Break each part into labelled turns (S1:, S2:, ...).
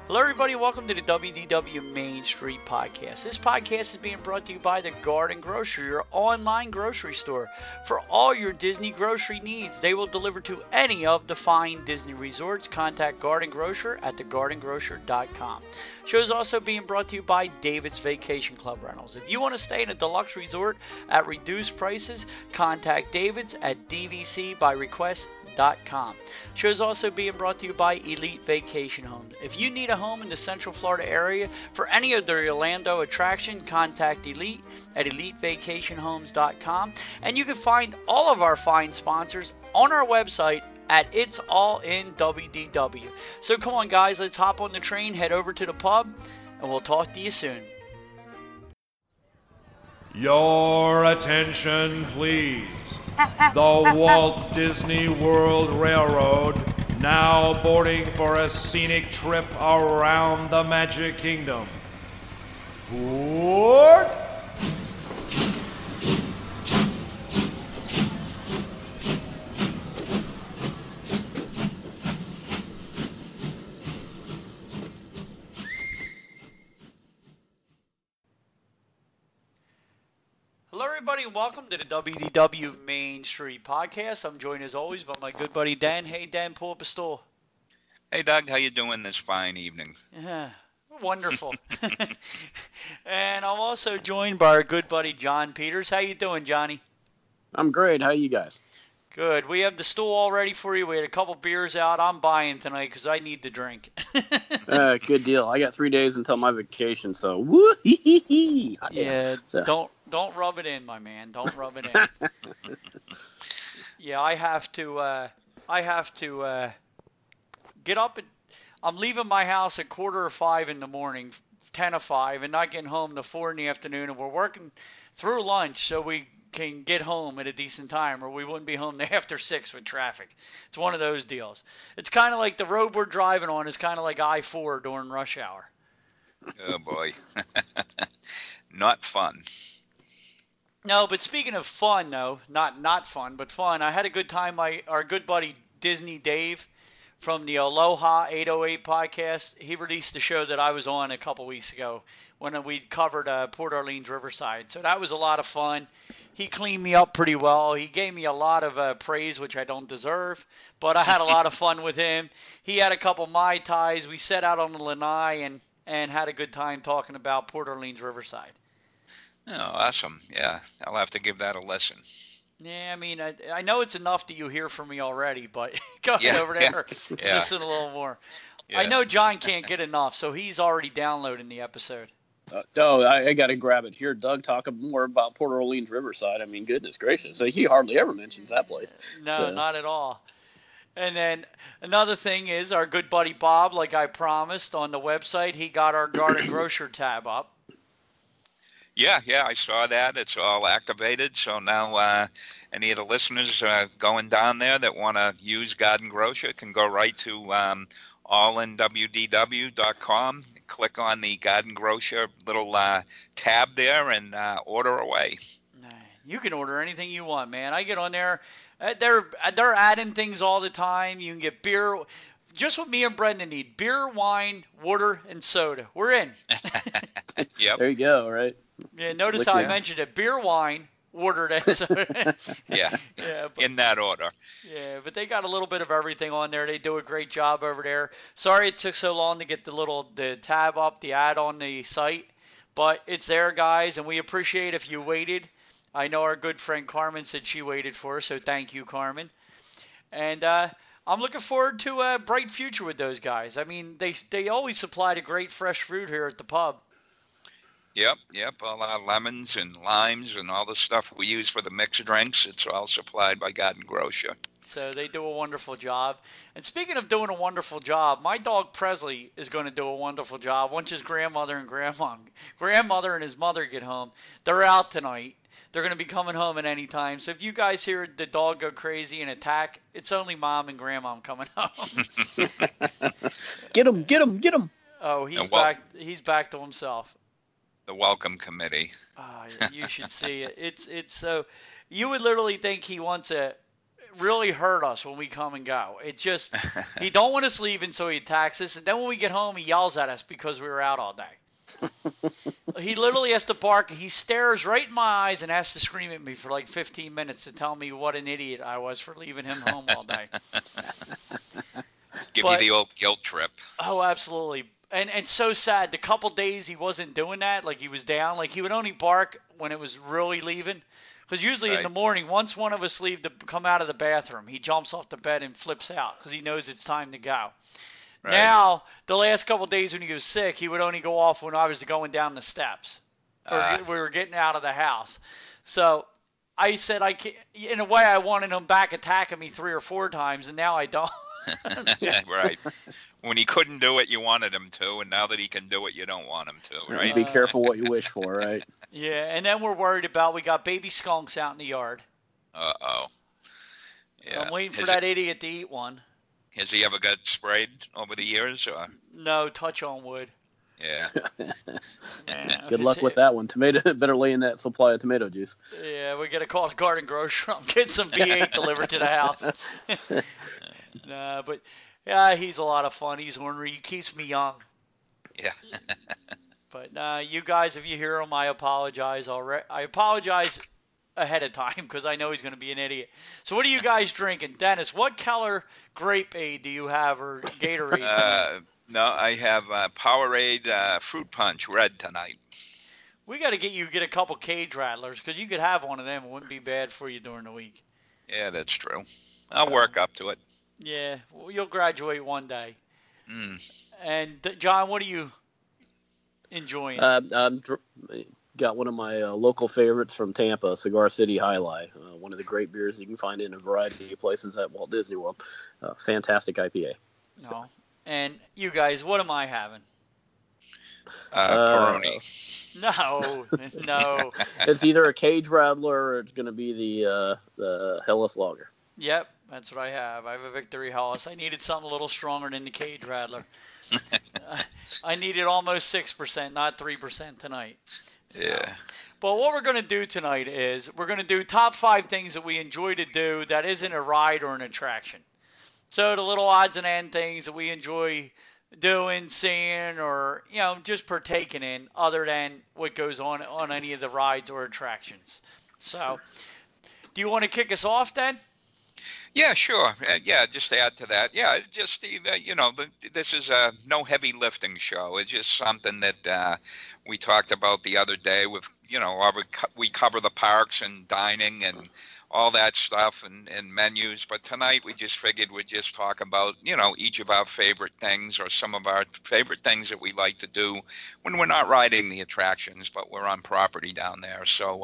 S1: Hello, everybody. Welcome to the WDW Main Street Podcast. This podcast is being brought to you by the Garden Grocery, your online grocery store. For all your Disney grocery needs, they will deliver to any of the fine Disney resorts. Contact Garden Grocer at thegardengrocer.com. Show is also being brought to you by David's Vacation Club Rentals. If you want to stay in a deluxe resort at reduced prices, contact David's at dvcbyrequest.com. Show is also being brought to you by Elite Vacation Homes. If you need a home in the Central Florida area for any of their Orlando attraction, contact Elite at elitevacationhomes.com. And you can find all of our fine sponsors on our website at It's All in WDW. So come on, guys, let's hop on the train, head over to the pub, and we'll talk to you soon.
S2: Your attention, please. The Walt Disney World Railroad now boarding for a scenic trip around the Magic Kingdom. Board!
S1: Hello, everybody, and welcome to the WDW Main Street Podcast. I'm joined, as always, by my good buddy Dan. Hey, Dan, pull up a stool.
S3: Hey, Doug, how you doing this fine evening?
S1: Yeah, wonderful. And I'm also joined by our good buddy John Peters. How you doing, Johnny?
S4: I'm great. How you guys?
S1: Good. We have the stool all ready for you. We had a couple beers out. I'm buying tonight because I need to drink.
S4: Good deal. I got 3 days until my vacation, so woo-hee-hee-hee.
S1: Yeah,
S4: So.
S1: Don't rub it in, my man. Don't rub it in. Yeah, I have to get up I'm leaving my house at 4:45 in the morning, 10:05, and not getting home till 4 in the afternoon, and we're working through lunch so we can get home at a decent time, or we wouldn't be home after 6 with traffic. It's one of those deals. It's kind of like the road we're driving on is kind of like I-4 during rush hour.
S3: Oh, boy. Not fun.
S1: No, but speaking of fun, though, not fun, but fun, I had a good time. Our good buddy Disney Dave from the Aloha 808 podcast, he released a show that I was on a couple weeks ago when we covered Port Orleans Riverside. So that was a lot of fun. He cleaned me up pretty well. He gave me a lot of praise, which I don't deserve, but I had a lot of fun with him. He had a couple Mai Tais. We set out on the lanai and had a good time talking about Port Orleans Riverside.
S3: Oh, awesome. Yeah, I'll have to give that a listen.
S1: Yeah, I mean, I know it's enough that you hear from me already, but go ahead over there and listen a little more. Yeah. I know John can't get enough, so he's already downloading the episode.
S4: No, I got to grab it. Hear Doug talk more about Port Orleans Riverside. I mean, goodness gracious. So he hardly ever mentions that place.
S1: No, not at all. And then another thing is our good buddy Bob, like I promised on the website, he got our Garden Grocer tab up.
S3: Yeah, I saw that. It's all activated. So now any of the listeners going down there that want to use Garden Grocer can go right to allinwdw.com, click on the Garden Grocer little tab there, and order away.
S1: You can order anything you want, man. I get on there. They're adding things all the time. You can get beer. Just what me and Brendan need: beer, wine, water, and soda. We're in.
S3: Yep.
S4: There you go, right?
S1: Yeah, notice how I mentioned it. Beer, wine, water, and soda.
S3: Yeah, but, in that order.
S1: Yeah, but they got a little bit of everything on there. They do a great job over there. Sorry it took so long to get the tab up, the ad on the site, but it's there, guys, and we appreciate if you waited. I know our good friend Carmen said she waited for us, so thank you, Carmen. And I'm looking forward to a bright future with those guys. I mean, they always supply the great fresh fruit here at the pub.
S3: Yep. All our lemons and limes and all the stuff we use for the mixed drinks, it's all supplied by Garden Grocer. So
S1: they do a wonderful job. And speaking of doing a wonderful job, my dog Presley is going to do a wonderful job once his grandmother and his mother get home. They're out tonight. They're going to be coming home at any time. So if you guys hear the dog go crazy and attack, it's only mom and grandma coming home.
S4: Get him.
S1: Oh, he's back to himself.
S3: The welcome committee.
S1: You should see it. It's so you would literally think he wants a really hurt us when we come and go. It just, he don't want us leaving, so he attacks us. And then when we get home, he yells at us because we were out all day. He literally has to bark. He stares right in my eyes and has to scream at me for like 15 minutes to tell me what an idiot I was for leaving him home all day.
S3: Give you the old guilt trip.
S1: Oh, absolutely. And so sad. The couple days he wasn't doing that, like he was down, like he would only bark when it was really leaving. Because usually in the morning, once one of us leave to come out of the bathroom, he jumps off the bed and flips out because he knows it's time to go. Right. Now, the last couple of days when he was sick, he would only go off when I was going down the steps or we were getting out of the house. So I said, in a way, I wanted him back attacking me 3 or 4 times, and now I don't.
S3: Right. When he couldn't do it, you wanted him to, and now that he can do it, you don't want him to, right?
S4: Be careful what you wish for, right?
S1: Yeah, and then we're worried about, we got baby skunks out in the yard.
S3: Uh-oh. Yeah.
S1: I'm waiting for that idiot to eat one.
S3: Has he ever got sprayed over the years? Or?
S1: No, touch on wood.
S3: Yeah.
S4: Good luck with that one. Better lay in that supply of tomato juice.
S1: Yeah, we got to call the garden grocer. I'm getting some V8 delivered to the house. Nah, but yeah, he's a lot of fun. He's ornery. He keeps me young.
S3: Yeah.
S1: But you guys, if you hear him, I apologize already. I apologize ahead of time because I know he's going to be an idiot. So what are you guys drinking? Dennis, what Keller Grape Aid do you have, or Gatorade?
S3: No, I have Powerade Fruit Punch Red tonight.
S1: We got to get a couple Cage Rattlers because you could have one of them. It wouldn't be bad for you during the week.
S3: Yeah, that's true. I'll work up to it.
S1: Yeah, well, you'll graduate one day.
S3: Mm.
S1: And John, what are you enjoying?
S4: Got one of my local favorites from Tampa, Cigar City High Life. One of the great beers you can find in a variety of places at Walt Disney World. Fantastic IPA. So.
S1: No. And you guys, what am I having?
S3: Peroni.
S1: No.
S4: It's either a Cage Rattler or it's going to be the Helles Lager.
S1: Yep, that's what I have. I have a Victory Helles. I needed something a little stronger than the Cage Rattler. I needed almost 6%, not 3% tonight. So.
S3: Yeah.
S1: But what we're going to do tonight is we're going to do top 5 things that we enjoy to do that isn't a ride or an attraction. So the little odds and end things that we enjoy doing, seeing, or, just partaking in other than what goes on any of the rides or attractions. So do you want to kick us off then?
S3: Yeah, sure. Just to add to that. Yeah, just, this is a no heavy lifting show. It's just something that we talked about the other day with, we cover the parks and dining and all that stuff and menus. But tonight we just figured we'd just talk about, each of our favorite things or some of our favorite things that we like to do when we're not riding the attractions, but we're on property down there. So,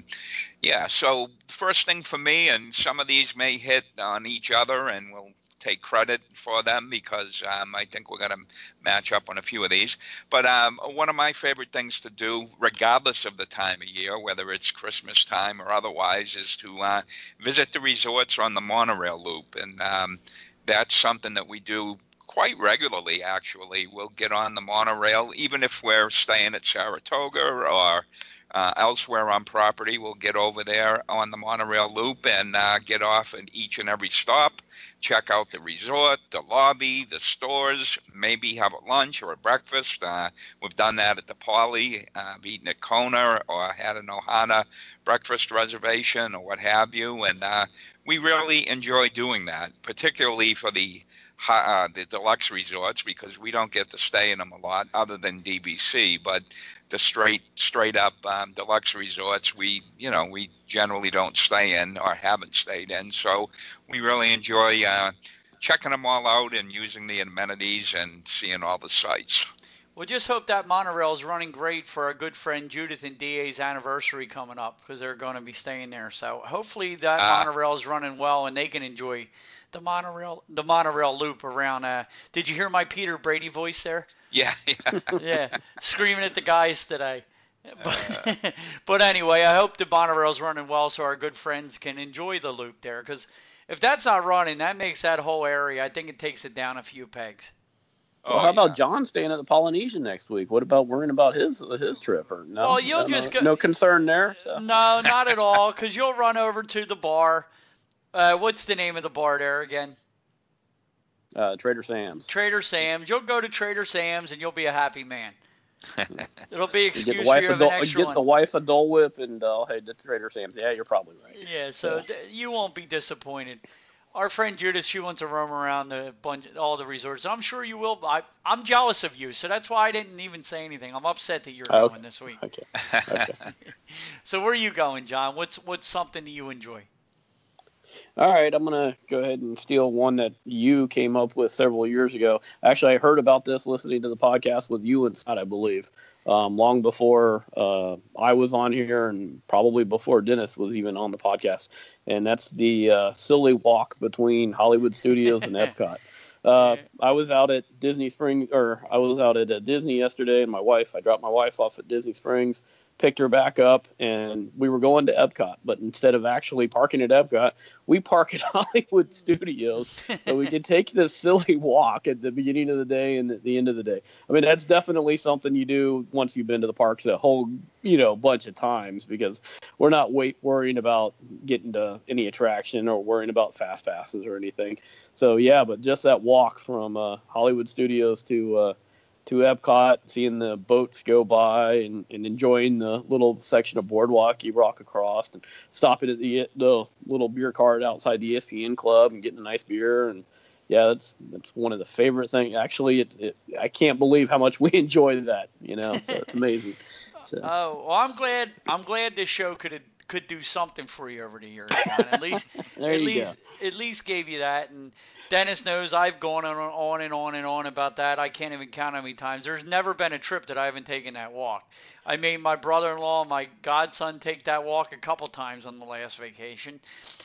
S3: so first thing for me, and some of these may hit on each other and we'll take credit for them because I think we're going to match up on a few of these. But one of my favorite things to do, regardless of the time of year, whether it's Christmas time or otherwise, is to visit the resorts on the monorail loop. And that's something that we do quite regularly, actually. We'll get on the monorail, even if we're staying at Saratoga or elsewhere on property. We'll get over there on the monorail loop and get off at each and every stop, check out the resort, the lobby, the stores, maybe have a lunch or a breakfast. We've done that at the Poly, eaten at Kona or had an Ohana breakfast reservation or what have you. And we really enjoy doing that, particularly for the deluxe resorts, because we don't get to stay in them a lot other than DVC. But the straight up deluxe resorts, we generally don't stay in or haven't stayed in. So we really enjoy checking them all out and using the amenities and seeing all the sights.
S1: We'll just hope that monorail is running great for our good friend Judith and DA's anniversary coming up, because they're going to be staying there. So hopefully that monorail is running well and they can enjoy the monorail loop around. Did you hear my Peter Brady voice there?
S3: Yeah.
S1: Yeah, screaming at the guys today. But anyway, I hope the monorail's running well so our good friends can enjoy the loop there, because if that's not running, that makes that whole area, I think it takes it down a few pegs.
S4: Well, how about John staying at the Polynesian next week? What about worrying about his trip? Or no?
S1: Well, you'll just
S4: no concern there. So.
S1: No, not at all, because you'll run over to the bar What's the name of the bar there again?
S4: Trader Sam's.
S1: Trader Sam's. You'll go to Trader Sam's and you'll be a happy man. It'll be
S4: You
S1: excuse
S4: get
S1: for you have an extra
S4: get
S1: one.
S4: the wife a Dole Whip and head to Trader Sam's. Yeah, you're probably right.
S1: Yeah, so you won't be disappointed. Our friend Judith, she wants to roam around all the resorts. I'm sure you will. I'm jealous of you, so that's why I didn't even say anything. I'm upset that you're going this week.
S4: Okay.
S1: So where are you going, John? What's something that you enjoy?
S4: All right, I'm going to go ahead and steal one that you came up with several years ago. Actually, I heard about this listening to the podcast with you and Scott, I believe, long before I was on here and probably before Dennis was even on the podcast. And that's the silly walk between Hollywood Studios and Epcot. I was out at Disney Springs, or I was out at Disney yesterday, and I dropped my wife off at Disney Springs, picked her back up, and we were going to Epcot. But instead of actually parking at Epcot, we park at Hollywood Studios so we could take this silly walk at the beginning of the day and at the end of the day. I mean, that's definitely something you do once you've been to the parks a whole, bunch of times, because we're not worrying about getting to any attraction or worrying about fast passes or anything. So, yeah, but just that walk from Hollywood Studios to Epcot, seeing the boats go by and enjoying the little section of boardwalk you walk across, and stopping at the little beer cart outside the ESPN club and getting a nice beer. And yeah, that's one of the favorite things. Actually, I can't believe how much we enjoy that, so it's amazing. So.
S1: Oh, well, I'm glad this show could do something for you over the years, John. At least gave you that. And Dennis knows I've gone on and on and on about that. I can't even count how many times. There's never been a trip that I haven't taken that walk. I made my brother-in-law and my godson take that walk a couple times on the last vacation.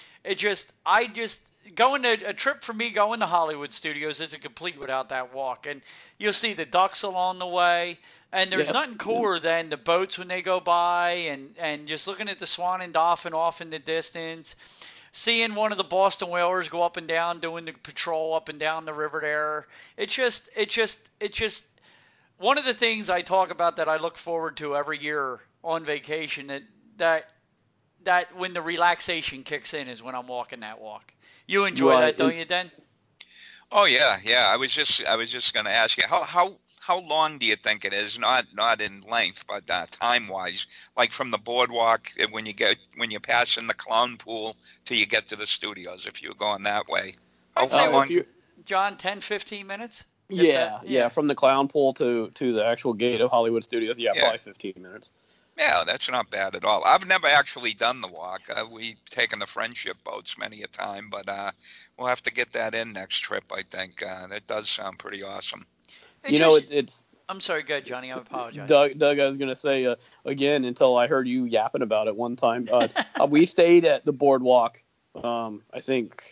S1: Going to a trip for me going to Hollywood Studios isn't complete without that walk. And you'll see the ducks along the way. And there's nothing cooler than the boats when they go by, and just looking at the Swan and Dolphin off in the distance, seeing one of the Boston Whalers go up and down doing the patrol up and down the river there. It's just one of the things I talk about that I look forward to every year on vacation, that when the relaxation kicks in is when I'm walking that walk. You enjoy that, don't you, Den?
S3: Oh yeah. I was just going to ask you how long do you think it is? Not in length, but time wise, like from the boardwalk when you're passing the clown pool till you get to the studios. If you're going that way,
S1: I'd say John, 10, 15 minutes.
S4: Yeah, from the clown pool to the actual gate of Hollywood Studios. Yeah, probably 15 minutes.
S3: Yeah, that's not bad at all. I've never actually done the walk. We've taken the friendship boats many a time, but we'll have to get that in next trip, I think. That does sound pretty awesome.
S4: It's.
S1: I'm sorry, go ahead, Johnny. I apologize.
S4: Doug, I was going to say, again, until I heard you yapping about it one time, we stayed at the boardwalk, I think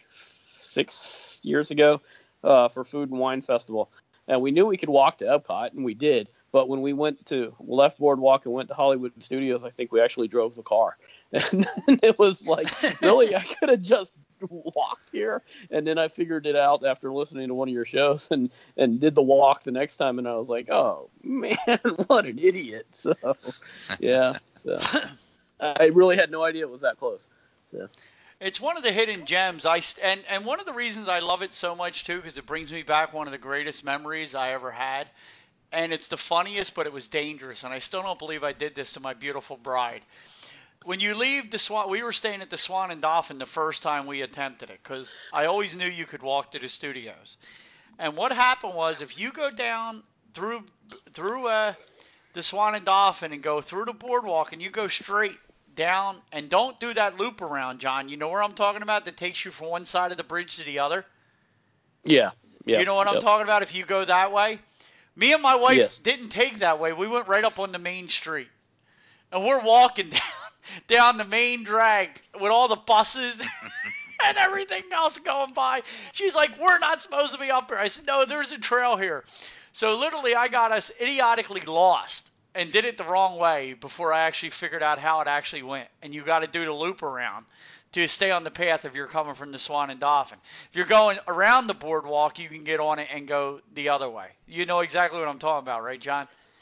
S4: 6 years ago, for Food and Wine Festival. And we knew we could walk to Epcot, and we did. But when we left Boardwalk and went to Hollywood Studios, I think we actually drove the car. And it was like, really, I could have just walked here. And then I figured it out after listening to one of your shows and did the walk the next time. And I was like, oh, man, what an idiot. So, yeah. So I really had no idea it was that close. So.
S1: It's one of the hidden gems. And one of the reasons I love it so much, too, because it brings me back one of the greatest memories I ever had. And it's the funniest, but it was dangerous. And I still don't believe I did this to my beautiful bride. When you leave the Swan, we were staying at the Swan and Dolphin the first time we attempted it, because I always knew you could walk to the studios. And what happened was, if you go down through the Swan and Dolphin and go through the boardwalk and you go straight down and don't do that loop around, John, you know where I'm talking about, that takes you from one side of the bridge to the other?
S4: Yeah.
S1: You know what I'm talking about if you go that way? Me and my wife didn't take that way. We went right up on the main street. And we're walking down the main drag with all the buses and everything else going by. She's like, we're not supposed to be up here. I said, no, there's a trail here. So literally I got us idiotically lost and did it the wrong way before I actually figured out how it actually went. And you got to do the loop around to stay on the path if you're coming from the Swan and Dolphin. If you're going around the boardwalk, you can get on it and go the other way. You know exactly what I'm talking about, right, John?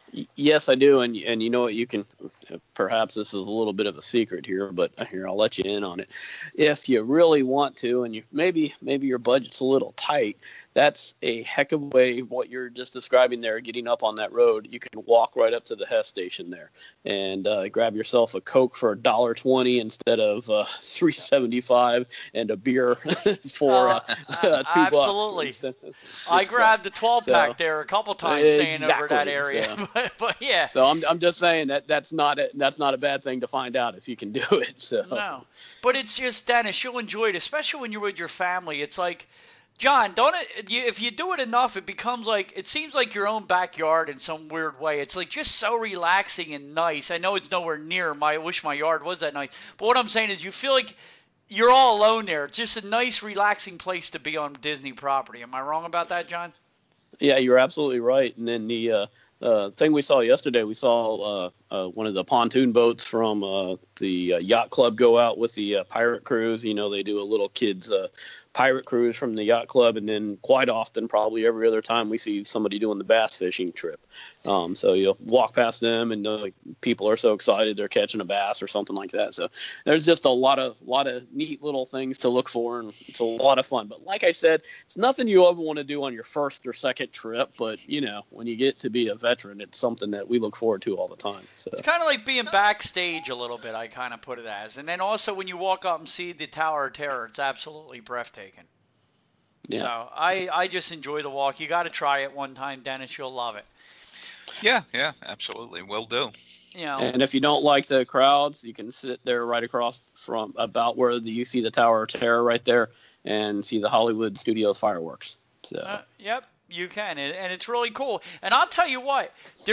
S4: Yes, I do, and you know what, you can, perhaps this is a little bit of a secret here, but here, I'll let you in on it. If you really want to, and you maybe your budget's a little tight, that's a heck of a way, what you're just describing there, getting up on that road. You can walk right up to the Hess station there and grab yourself a Coke for $1.20 instead of $3.75, and a beer for $2.
S1: Absolutely. I grabbed the 12-pack there a couple times staying over that area.
S4: So,
S1: but yeah.
S4: So I'm just saying that's not a bad thing to find out if you can do it. So.
S1: No, but it's just, Dennis, you'll enjoy it, especially when you're with your family. It's like, John, if you do it enough, it seems like your own backyard in some weird way. It's like just so relaxing and nice. I know it's nowhere near I wish my yard was that nice. But what I'm saying is you feel like you're all alone there. It's just a nice, relaxing place to be on Disney property. Am I wrong about that, John?
S4: Yeah, you're absolutely right. And then the thing we saw yesterday, we saw one of the pontoon boats from the yacht club go out with the pirate cruise. You know, they do a little kids pirate cruise from the yacht club, and then quite often, probably every other time, we see somebody doing the bass fishing trip. So you'll walk past them, and people are so excited they're catching a bass or something like that. So there's just a lot of neat little things to look for, and it's a lot of fun. But like I said, it's nothing you ever want to do on your first or second trip. But when you get to be a veteran, it's something that we look forward to all the time. So
S1: it's kind of like being backstage a little bit. I kind of put it as, and then also when you walk up and see the Tower of Terror, it's absolutely breathtaking. Yeah. So I just enjoy the walk. You got to try it one time, Dennis. You'll love it.
S3: Yeah, absolutely. Will do.
S4: And if you don't like the crowds, you can sit there right across from about where you see the Tower of Terror right there and see the Hollywood Studios fireworks. So.
S1: Yep, you can. And it's really cool. And I'll tell you what,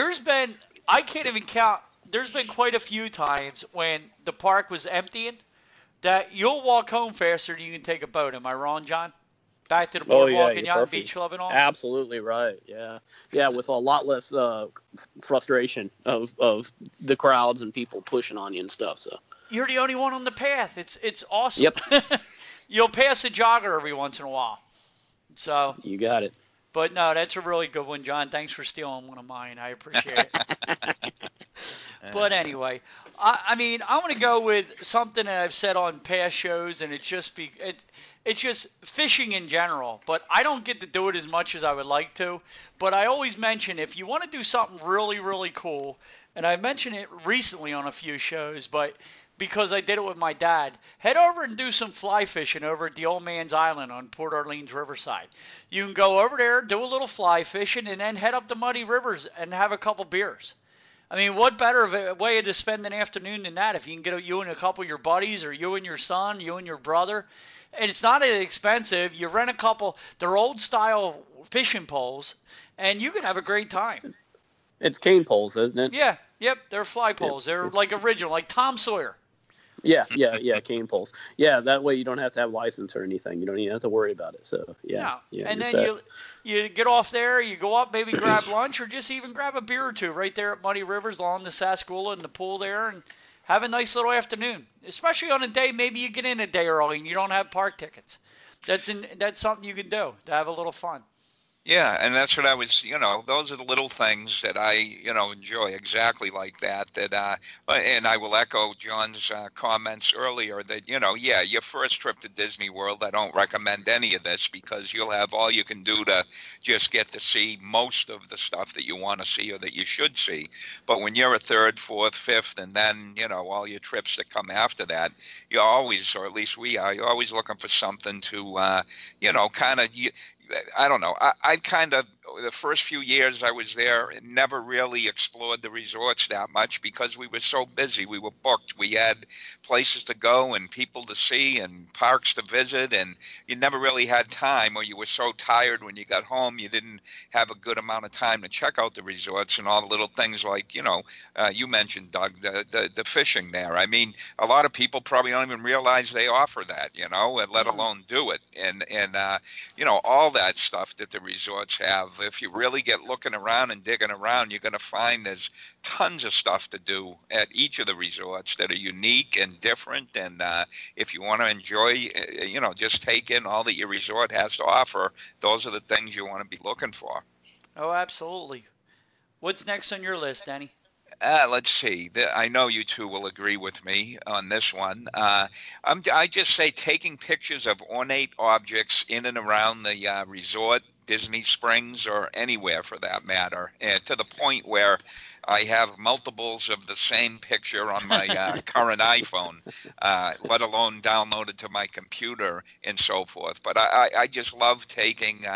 S1: I can't even count, there's been quite a few times when the park was emptying that you'll walk home faster than you can take a boat. Am I wrong, John? Back to the boardwalk and Yacht Beach Club and all?
S4: Absolutely right, yeah. Yeah, with a lot less frustration of the crowds and people pushing on you and stuff. So
S1: you're the only one on the path. It's awesome.
S4: Yep.
S1: You'll pass a jogger every once in a while. So
S4: you got it.
S1: But no, that's a really good one, John. Thanks for stealing one of mine. I appreciate it. But anyway, I mean, I want to go with something that I've said on past shows, and it's just fishing in general. But I don't get to do it as much as I would like to. But I always mention, if you want to do something really, really cool, and I mentioned it recently on a few shows, but because I did it with my dad, head over and do some fly fishing over at the Old Man's Island on Port Orleans Riverside. You can go over there, do a little fly fishing, and then head up the muddy rivers and have a couple beers. I mean, what better of a way to spend an afternoon than that if you can get you and a couple of your buddies, or you and your son, you and your brother. And it's not expensive. You rent a couple, they're old style fishing poles, and you can have a great time.
S4: It's cane poles, isn't it?
S1: Yeah, yep, they're fly poles. They're like original, like Tom Sawyer.
S4: Yeah, cane poles. Yeah, that way you don't have to have license or anything. You don't even have to worry about it. So yeah.
S1: And then you get off there, you go up, maybe grab lunch, or just even grab a beer or two right there at Muddy Rivers along the Sassagoula and the pool there, and have a nice little afternoon. Especially on a day, maybe you get in a day early and you don't have park tickets. That's something you can do to have a little fun.
S3: Yeah, and that's what I was, those are the little things that I, enjoy exactly like that. And I will echo John's comments earlier that, your first trip to Disney World, I don't recommend any of this because you'll have all you can do to just get to see most of the stuff that you want to see or that you should see. But when you're a third, fourth, fifth, and then, all your trips that come after that, you're always, or at least we are, you're always looking for something to, kind of, I don't know. I kind of, the first few years I was there, never really explored the resorts that much because we were so busy. We were booked. We had places to go and people to see and parks to visit, and you never really had time, or you were so tired when you got home you didn't have a good amount of time to check out the resorts and all the little things like, you mentioned, Doug, the fishing there. I mean, a lot of people probably don't even realize they offer that, and let alone do it. And all that stuff that the resorts have. If you really get looking around and digging around, you're going to find there's tons of stuff to do at each of the resorts that are unique and different. And if you want to enjoy, just take in all that your resort has to offer, those are the things you want to be looking for.
S1: Oh, absolutely. What's next on your list, Danny?
S3: Let's see. I know you two will agree with me on this one. I just say taking pictures of ornate objects in and around the resort, Disney Springs, or anywhere for that matter, to the point where I have multiples of the same picture on my current iPhone, let alone downloaded to my computer and so forth. But I just love taking,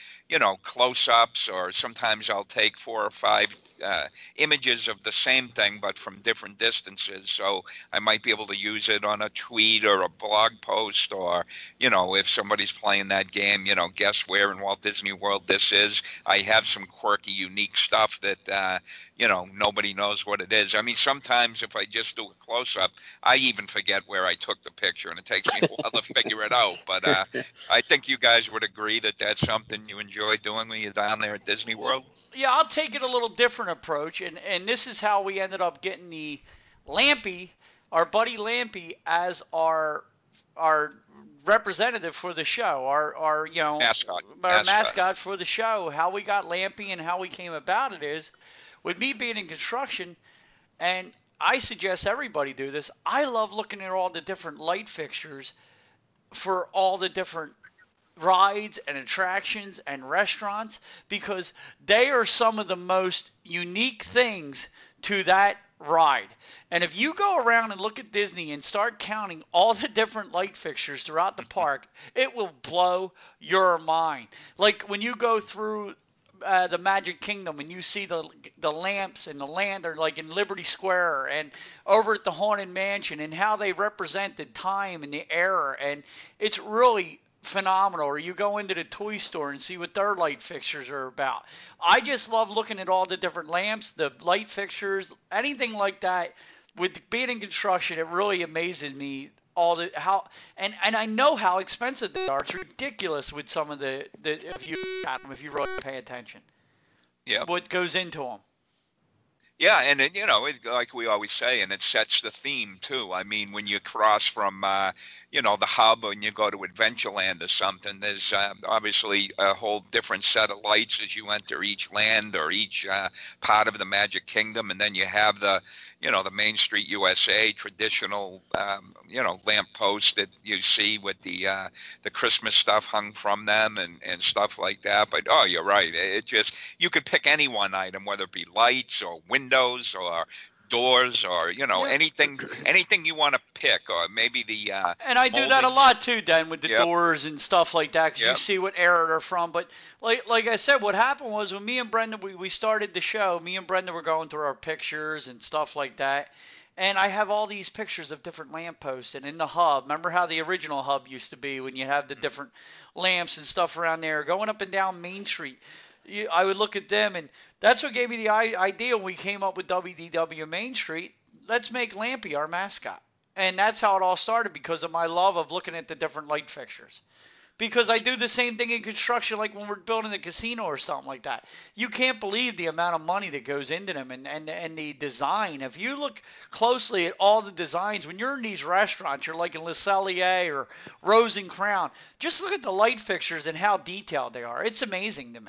S3: close-ups, or sometimes I'll take 4 or 5 images of the same thing but from different distances. So I might be able to use it on a tweet or a blog post, or, if somebody's playing that game, guess where in Walt Disney World this is. I have some quirky, unique stuff that, nobody knows what it is. I mean, sometimes if I just do a close-up, I even forget where I took the picture, and it takes me a while to figure it out. But I think you guys would agree that that's something you enjoy doing when you're down there at Disney World.
S1: Yeah, I'll take it a little different approach, and this is how we ended up getting the Lampy, our buddy Lampy, as our representative for the show, our mascot for the show. How we got Lampy and how we came about it is, with me being in construction, and I suggest everybody do this, I love looking at all the different light fixtures for all the different rides and attractions and restaurants, because they are some of the most unique things to that ride. And if you go around and look at Disney and start counting all the different light fixtures throughout the park, it will blow your mind. Like when you go through the Magic Kingdom and you see the lamps and the lantern, like in Liberty Square and over at the Haunted Mansion, and how they represent the time and the era, and it's really phenomenal. Or you go into the toy store and see what their light fixtures are about. I just love looking at all the different lamps, the light fixtures, anything like that. With being in construction, it really amazes me and I know how expensive they are. It's ridiculous with some of the if you really pay attention.
S3: Yeah.
S1: What goes into them.
S3: Yeah, and it, like we always say, and it sets the theme too. I mean, when you cross from, the hub and you go to Adventureland or something, there's obviously a whole different set of lights as you enter each land or each part of the Magic Kingdom, and then you have the Main Street USA traditional, lamp posts that you see with the Christmas stuff hung from them and stuff like that. But you're right. It just, you could pick any one item, whether it be lights or windows or doors or anything you want to pick, or maybe the
S1: and I do that a lot too, Dan, with the doors and stuff like that, because you see what era they're from. But like I said, what happened was when me and Brenda we started the show, me and Brenda were going through our pictures and stuff like that, and I have all these pictures of different lampposts. And in the hub, remember how the original hub used to be, when you have the different lamps and stuff around there going up and down Main Street. I would look at them, and that's what gave me the idea when we came up with WDW Main Street. Let's make Lampy our mascot. And that's how it all started, because of my love of looking at the different light fixtures. Because I do the same thing in construction, like when we're building a casino or something like that. You can't believe the amount of money that goes into them and the design. If you look closely at all the designs, when you're in these restaurants, you're like in Le Cellier or Rose and Crown, just look at the light fixtures and how detailed they are. It's amazing to me.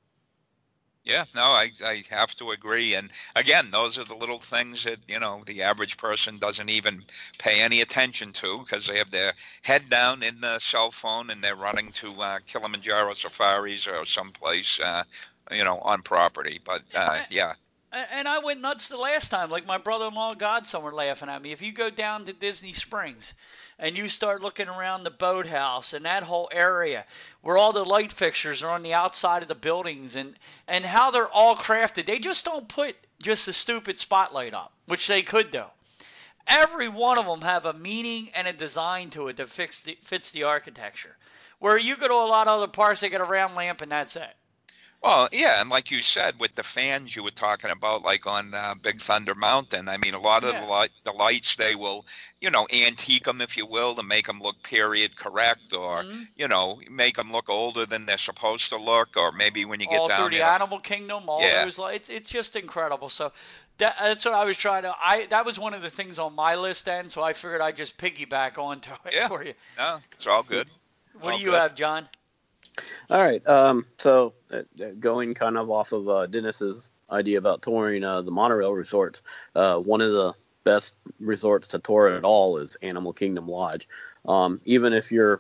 S3: Yeah, no, I have to agree. And again, those are the little things that, the average person doesn't even pay any attention to, because they have their head down in the cell phone and they're running to Kilimanjaro safaris or someplace, on property. But yeah.
S1: And I went nuts the last time. Like my brother-in-law, Godson, were laughing at me. If you go down to Disney Springs and you start looking around the boathouse and that whole area where all the light fixtures are on the outside of the buildings, and how they're all crafted, they just don't put just a stupid spotlight up, which they could do. Every one of them have a meaning and a design to it that fits the architecture. Where you go to a lot of other parks, they get a round lamp and that's it.
S3: Well, yeah, and like you said, with the fans you were talking about, like on Big Thunder Mountain, I mean, a lot of the lights, they will, antique them, if you will, to make them look period correct, or, make them look older than they're supposed to look, or maybe when you get down
S1: through the Animal Kingdom, those lights, it's just incredible. So that's what I was trying to, that was one of the things on my list then, so I figured I'd just piggyback onto it for you.
S3: No, it's all good.
S1: What do you have, John?
S4: All right. So going kind of off of Dennis's idea about touring the monorail resorts, one of the best resorts to tour at all is Animal Kingdom Lodge. Even if you're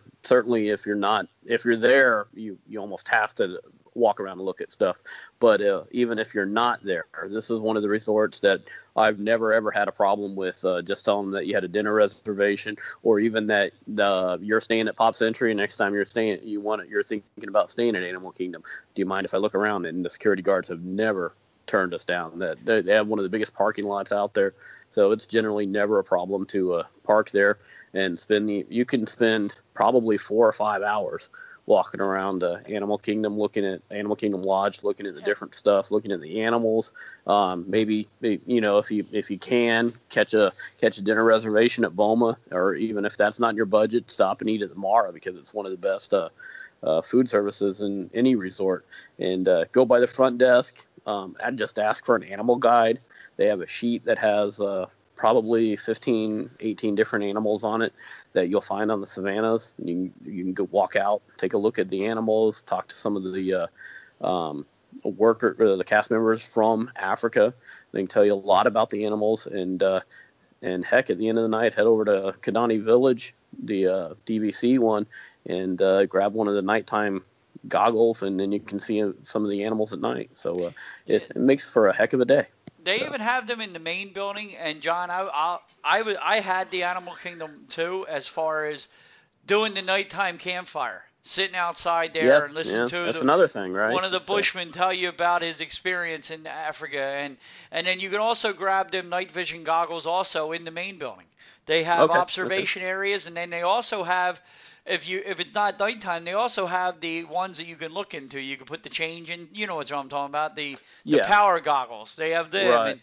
S4: there, you almost have to walk around and look at stuff. But even if you're not there, this is one of the resorts that I've never ever had a problem with. Just telling them that you had a dinner reservation, or even that you're staying at Pop Century. Next time you're thinking about staying at Animal Kingdom, do you mind if I look around? And the security guards have never turned us down. That they have one of the biggest parking lots out there, so it's generally never a problem to park there and you can spend probably 4 or 5 hours walking around Animal Kingdom, looking at Animal Kingdom Lodge, looking at the different stuff, looking at the animals. Maybe if you can catch a dinner reservation at Boma, or even if that's not in your budget, stop and eat at the Mara, because it's one of the best food services in any resort. And go by the front desk. I'd just ask for an animal guide. They have a sheet that has probably 15, 18 different animals on it that you'll find on the savannas. You can go walk out, take a look at the animals, talk to some of the the cast members from Africa. They can tell you a lot about the animals, and heck, at the end of the night, head over to Kidani Village, the DVC one, and grab one of the nighttime goggles, and then you can see some of the animals at night. So it makes for a heck of a day.
S1: They even have them in the main building, and John, I had the Animal Kingdom too, as far as doing the nighttime campfire, sitting outside there and listening to
S4: that's another thing, right?
S1: One of the Bushmen tell you about his experience in Africa, and then you can also grab them night vision goggles also in the main building. They have observation areas, and then they also have, if it's not nighttime, they also have the ones that you can look into. You can put the change in. You know what I'm talking about? The power goggles. They have them.
S4: Right.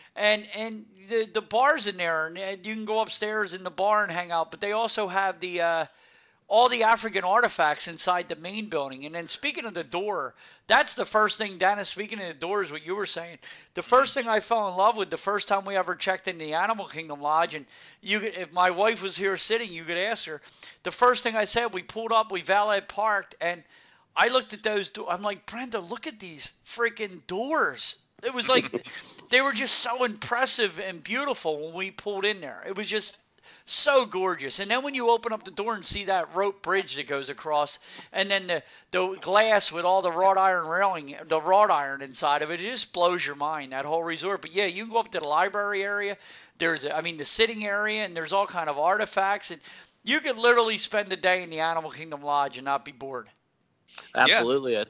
S1: And the bars in there, and you can go upstairs in the bar and hang out. But they also have the all the African artifacts inside the main building. And then speaking of the door, that's the first thing, Dennis, speaking of the door is what you were saying. The first thing I fell in love with the first time we ever checked in the Animal Kingdom Lodge, and if my wife was here sitting, you could ask her. The first thing I said, we pulled up, we valet parked, and I looked at those doors. I'm like, Brenda, look at these freaking doors. It was like they were just so impressive and beautiful when we pulled in there. It was just so gorgeous. And then when you open up the door and see that rope bridge that goes across, and then the glass with all the wrought iron railing, the wrought iron inside of it, it just blows your mind, that whole resort. But yeah, you can go up to the library area. There's, the sitting area, and there's all kind of artifacts. And you could literally spend a day in the Animal Kingdom Lodge and not be bored.
S4: Absolutely. Yeah.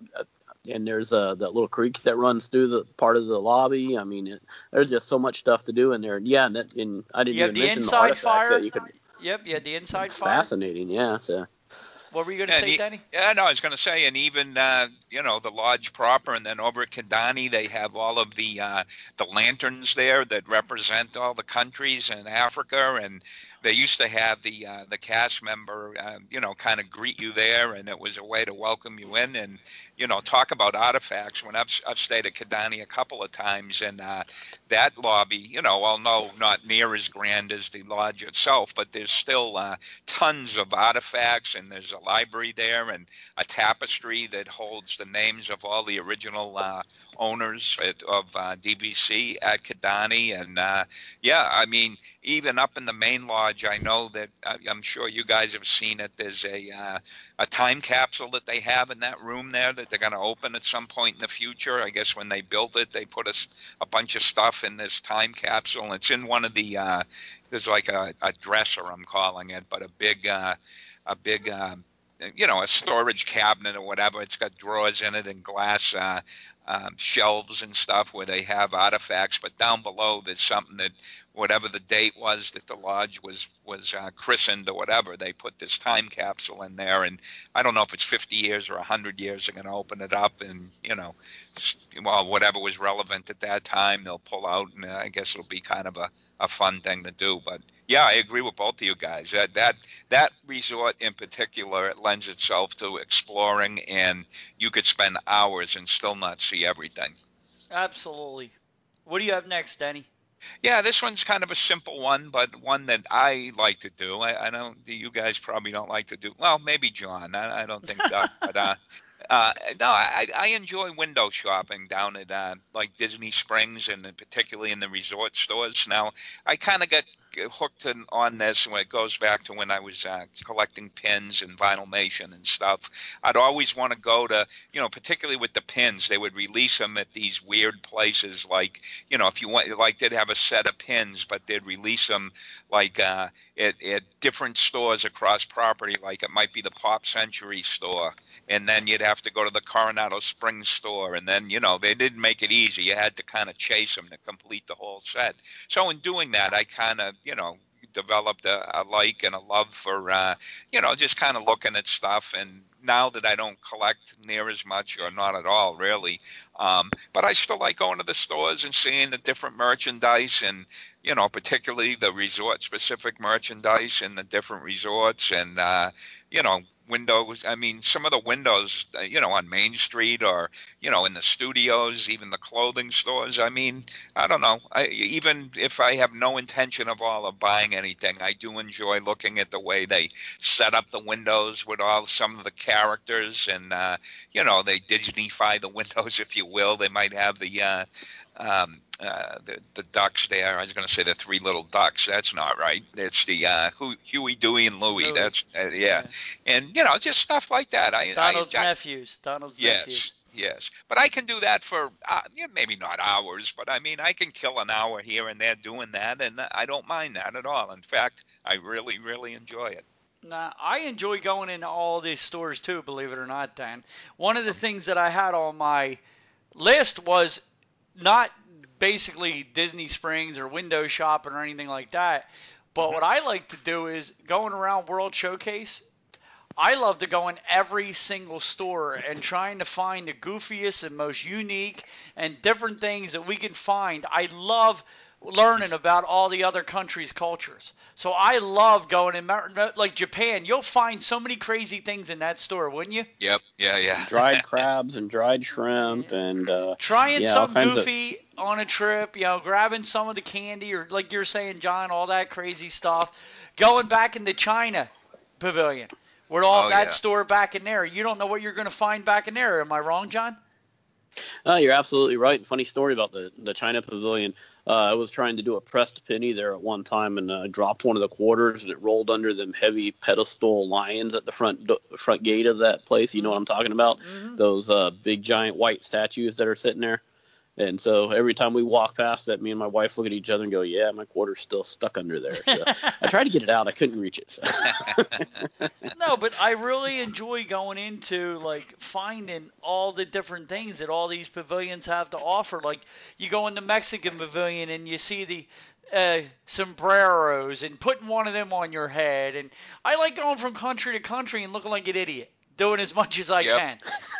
S4: And there's that little creek that runs through the part of the lobby. I mean, there's just so much stuff to do in there. Yeah, and I didn't even mention the artifacts
S1: fire.
S4: That you could.
S1: Yep, you had the inside fire.
S4: Fascinating, yeah. So.
S1: What were you going to say, Danny?
S3: Yeah, no, I was going to say, and even the lodge proper, and then over at Kidani, they have all of the lanterns there that represent all the countries in Africa, and they used to have the cast member, kind of greet you there, and it was a way to welcome you in, and talk about artifacts. When I've stayed at Kidani a couple of times, and that lobby, although not near as grand as the lodge itself, but there's still tons of artifacts, and there's a library there and a tapestry that holds the names of all the original owners of DVC at Kidani. And even up in the main lodge, I know that I'm sure you guys have seen it. There's a time capsule that they have in that room there that they're going to open at some point in the future. I guess when they built it, they put a bunch of stuff in this time capsule. It's in one of the there's like a dresser, I'm calling it, but a big a storage cabinet or whatever. It's got drawers in it and glass shelves and stuff where they have artifacts. But down below, there's something that, whatever the date was that the lodge was christened or whatever, they put this time capsule in there. And I don't know if it's 50 years or 100 years, they're going to open it up and, whatever was relevant at that time, they'll pull out. And I guess it'll be kind of a fun thing to do. But yeah, I agree with both of you guys. That resort in particular, it lends itself to exploring, and you could spend hours and still not see everything.
S1: Absolutely. What do you have next, Danny?
S3: Yeah, this one's kind of a simple one, but one that I like to do. I know you guys probably don't like to do. Well, maybe John. I don't think Doug, but No, I enjoy window shopping down at like Disney Springs and particularly in the resort stores. Now, I kind of got hooked on this when it goes back to when I was collecting pins and vinylmation and stuff. I'd always want to go to, particularly with the pins, they would release them at these weird places like, if you want, like they'd have a set of pins, but they'd release them like at different stores across property, like it might be the Pop Century store. And then you'd have to go to the Coronado Springs store. And then, they didn't make it easy. You had to kind of chase them to complete the whole set. So in doing that, I kind of, developed a like and a love for, just kind of looking at stuff. And now that I don't collect near as much or not at all, really, but I still like going to the stores and seeing the different merchandise and, particularly the resort-specific merchandise in the different resorts and, windows. I mean, some of the windows, on Main Street or, in the studios, even the clothing stores. I mean, I don't know. Even if I have no intention of buying anything, I do enjoy looking at the way they set up the windows with some of the characters and, they Disney-fy the windows, if you will. They might have the ducks there. I was going to say the three little ducks. That's not right. It's the Huey, Dewey, and Louie. That's yeah. And just stuff like that.
S1: Donald's nephews.
S3: Yes. But I can do that for maybe not hours, but I mean I can kill an hour here and there doing that, and I don't mind that at all. In fact, I really, really enjoy it.
S1: Now, I enjoy going into all these stores too, believe it or not, Dan. One of the things that I had on my list was not basically Disney Springs or window shopping or anything like that. But what I like to do is going around World Showcase. I love to go in every single store and trying to find the goofiest and most unique and different things that we can find. I love learning about all the other countries' cultures. So I love going in, like Japan. You'll find so many crazy things in that store, wouldn't you?
S3: Yep. Yeah.
S4: Dried crabs and dried shrimp and
S1: trying some goofy on a trip, grabbing some of the candy or like you're saying, John, all that crazy stuff. Going back into China Pavilion. We're all that store back in there. You don't know what you're going to find back in there. Am I wrong, John?
S4: You're absolutely right. Funny story about the China Pavilion. I was trying to do a pressed penny there at one time and dropped one of the quarters, and it rolled under them heavy pedestal lions at the front gate of that place. You know what I'm talking about? Mm-hmm. Those big giant white statues that are sitting there. And so every time we walk past that, me and my wife look at each other and go, yeah, my quarter's still stuck under there. So I tried to get it out. I couldn't reach it. So.
S1: No, but I really enjoy going into, like, finding all the different things that all these pavilions have to offer. Like, you go in the Mexican pavilion and you see the sombreros and putting one of them on your head. And I like going from country to country and looking like an idiot. Doing as much as I can.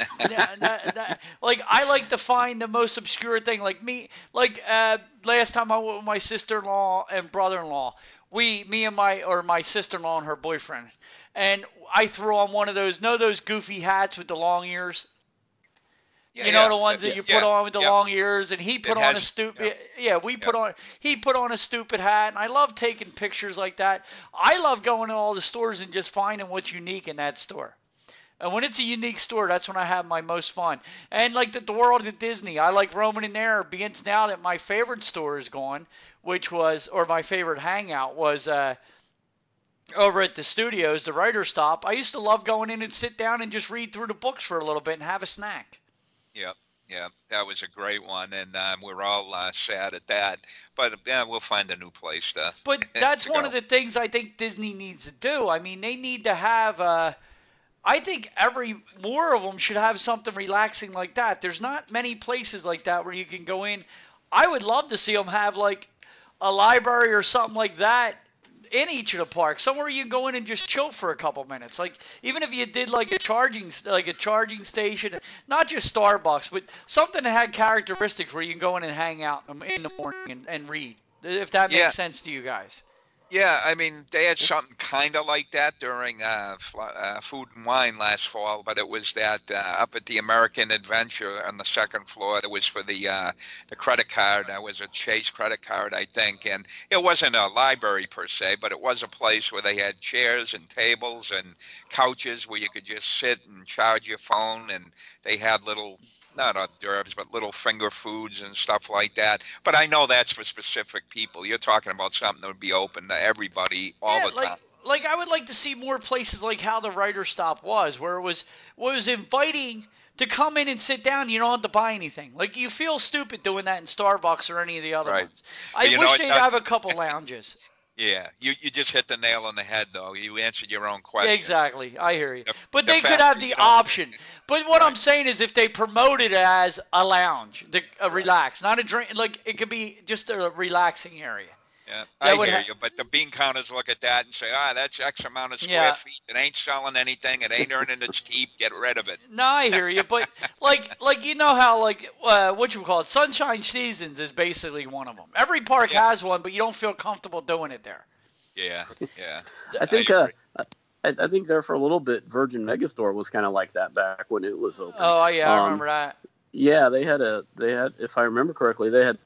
S1: Like, I like to find the most obscure thing. Like last time I went with my sister-in-law and brother-in-law, me and my sister-in-law and her boyfriend, and I threw on one of those goofy hats with the long ears. The ones that you put on with the long ears, and he put on a stupid. He put on a stupid hat, and I love taking pictures like that. I love going to all the stores and just finding what's unique in that store. And when it's a unique store, that's when I have my most fun. And like the World of Disney, I like roaming in there. Being now that my favorite store is gone, or my favorite hangout was over at the studios, the writer's stop. I used to love going in and sit down and just read through the books for a little bit and have a snack.
S3: Yep. Yeah, that was a great one, and we're all sad at that. But we'll find a new place to.
S1: But that's one of the things I think Disney needs to do. I mean, they need to have. I think more of them should have something relaxing like that. There's not many places like that where you can go in. I would love to see them have like a library or something like that in each of the parks, somewhere you can go in and just chill for a couple minutes. Like even if you did like a charging station, not just Starbucks, but something that had characteristics where you can go in and hang out in the morning and read. If that makes sense to you guys.
S3: Yeah, I mean, they had something kind of like that during Food and Wine last fall, but it was that up at the American Adventure on the second floor. It was for the credit card. That was a Chase credit card, I think, and it wasn't a library per se, but it was a place where they had chairs and tables and couches where you could just sit and charge your phone, and they had little. Not hors d'oeuvres, but little finger foods and stuff like that. But I know that's for specific people. You're talking about something that would be open to everybody all the time.
S1: Like I would like to see more places like how the writer stop was, where it was inviting to come in and sit down. You don't have to buy anything. Like you feel stupid doing that in Starbucks or any of the other ones. I wish they'd have a couple lounges.
S3: Yeah, you just hit the nail on the head, though. You answered your own question.
S1: Exactly, I hear you. But they could have the option. But what I'm saying is, if they promote it as a lounge, a relax, not a drink, like it could be just a relaxing area.
S3: Yeah, I hear you. But the bean counters look at that and say, that's X amount of square feet. It ain't selling anything. It ain't earning its keep. Get rid of it.
S1: No, I hear you. But like you know how what you call it, Sunshine Seasons is basically one of them. Every park has one, but you don't feel comfortable doing it there.
S3: Yeah.
S4: I think there for a little bit, Virgin Megastore was kind of like that back when it was open.
S1: Oh yeah, I remember that.
S4: Yeah, they had if I remember correctly, they had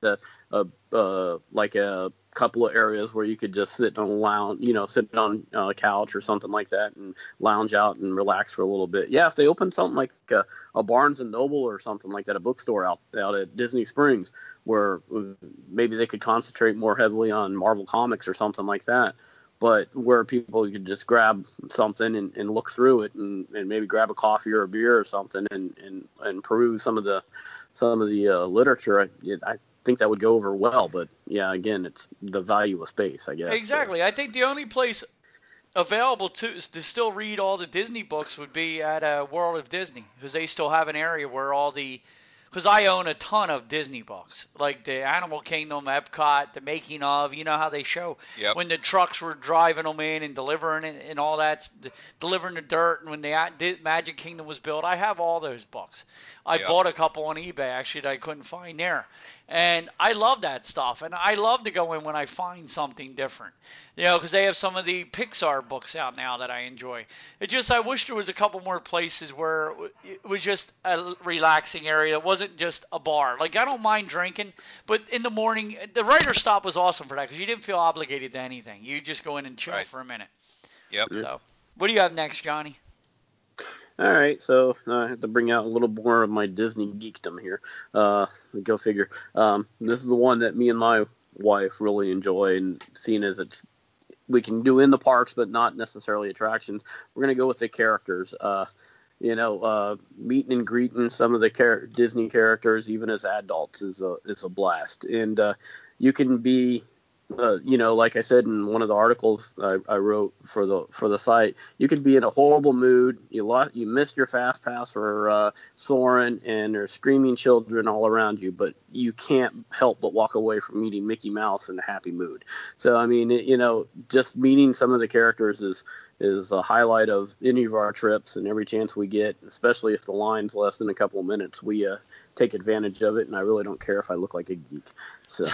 S4: like a couple of areas where you could just sit on a lounge, sit on a couch or something like that and lounge out and relax for a little bit. Yeah, if they opened something like a Barnes and Noble or something like that, a bookstore out at Disney Springs, where maybe they could concentrate more heavily on Marvel Comics or something like that, but where people could just grab something and look through it and maybe grab a coffee or a beer or something and peruse some of the literature. I think that would go over well, but yeah, again, it's the value of space, I guess.
S1: Exactly. I think the only place available to still read all the Disney books would be at World of Disney, because they still have an area where because I own a ton of Disney books, like the Animal Kingdom, Epcot, the making of, how they show when the trucks were driving them in and delivering it and all that, delivering the dirt, and when the Magic Kingdom was built. I have all those books. I bought a couple on eBay, actually, that I couldn't find there. And I love that stuff. And I love to go in when I find something different, because they have some of the Pixar books out now that I enjoy. I wish there was a couple more places where it was just a relaxing area. It wasn't just a bar. Like, I don't mind drinking, but in the morning, the writer stop was awesome for that, because you didn't feel obligated to anything. You just go in and chill for a minute.
S3: Yep.
S1: So, what do you have next, Johnny?
S4: All right, so I have to bring out a little more of my Disney geekdom here. Go figure. This is the one that me and my wife really enjoy, and seeing as we can do in the parks, but not necessarily attractions. We're gonna go with the characters. Meeting and greeting some of the Disney characters, even as adults, is a blast. And you can be, like I said in one of the articles I wrote for the site, you could be in a horrible mood. You missed your fast pass for Soarin', and there's screaming children all around you, but you can't help but walk away from meeting Mickey Mouse in a happy mood. So I mean, just meeting some of the characters is a highlight of any of our trips, and every chance we get, especially if the line's less than a couple of minutes, we take advantage of it. And I really don't care if I look like a geek. So.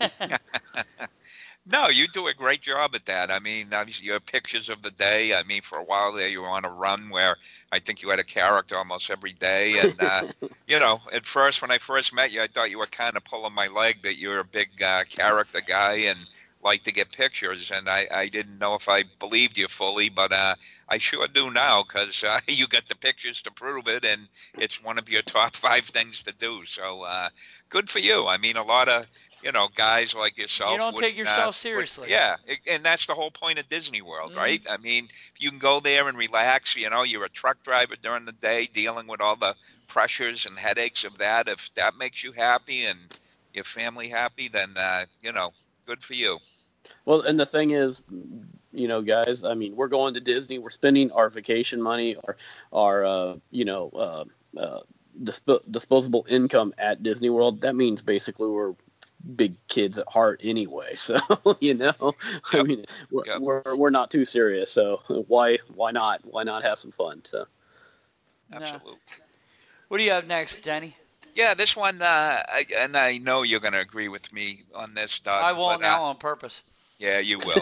S3: No, you do a great job at that. I mean, obviously you have pictures of the day. I mean, for a while there, you were on a run where I think you had a character almost every day. And, at first, when I first met you, I thought you were kind of pulling my leg, that you're a big character guy and like to get pictures. And I didn't know if I believed you fully, but I sure do now, because you got the pictures to prove it, and it's one of your top 5 things to do. So good for you. I mean, a lot of guys like yourself.
S1: You don't take yourself seriously.
S3: And that's the whole point of Disney World, right? I mean, if you can go there and relax, you're a truck driver during the day dealing with all the pressures and headaches of that. If that makes you happy and your family happy, then, good for you.
S4: Well, and the thing is, guys, I mean, we're going to Disney. We're spending our vacation money, our disposable income at Disney World. That means basically we're big kids at heart anyway, so I mean, we're not too serious, so why not have some fun? So
S3: absolutely.
S1: What do you have next, Jenny?
S3: Yeah, this one, and I know you're going to agree with me on this, Doug.
S1: I won't now on purpose.
S3: Yeah, you will.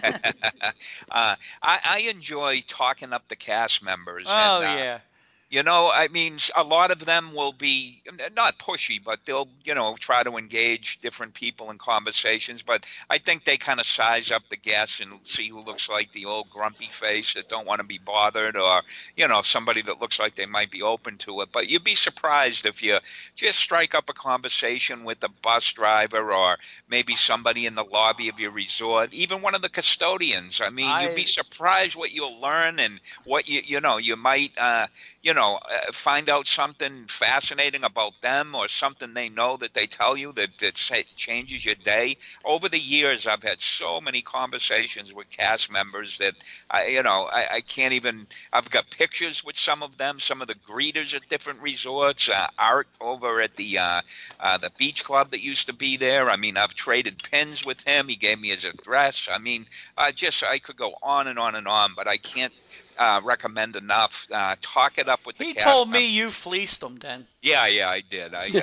S3: I enjoy talking up the cast members,
S1: Oh
S3: and
S1: yeah.
S3: I mean, a lot of them will be not pushy, but they'll, try to engage different people in conversations. But I think they kind of size up the guests and see who looks like the old grumpy face that don't want to be bothered, or, somebody that looks like they might be open to it. But you'd be surprised if you just strike up a conversation with a bus driver or maybe somebody in the lobby of your resort, even one of the custodians. I mean, you'd be surprised what you'll learn and what you might, find out something fascinating about them or something they know that they tell you that changes your day. Over the years, I've had so many conversations with cast members that I can't even. I've got pictures with some of them, some of the greeters at different resorts, Art over at the beach club that used to be there. I mean, I've traded pins with him. He gave me his address. I mean, I could go on and on and on, but I can't recommend enough. Talk it up with the
S1: He
S3: cast
S1: told
S3: member.
S1: me you fleeced him then.
S3: Yeah, I did. I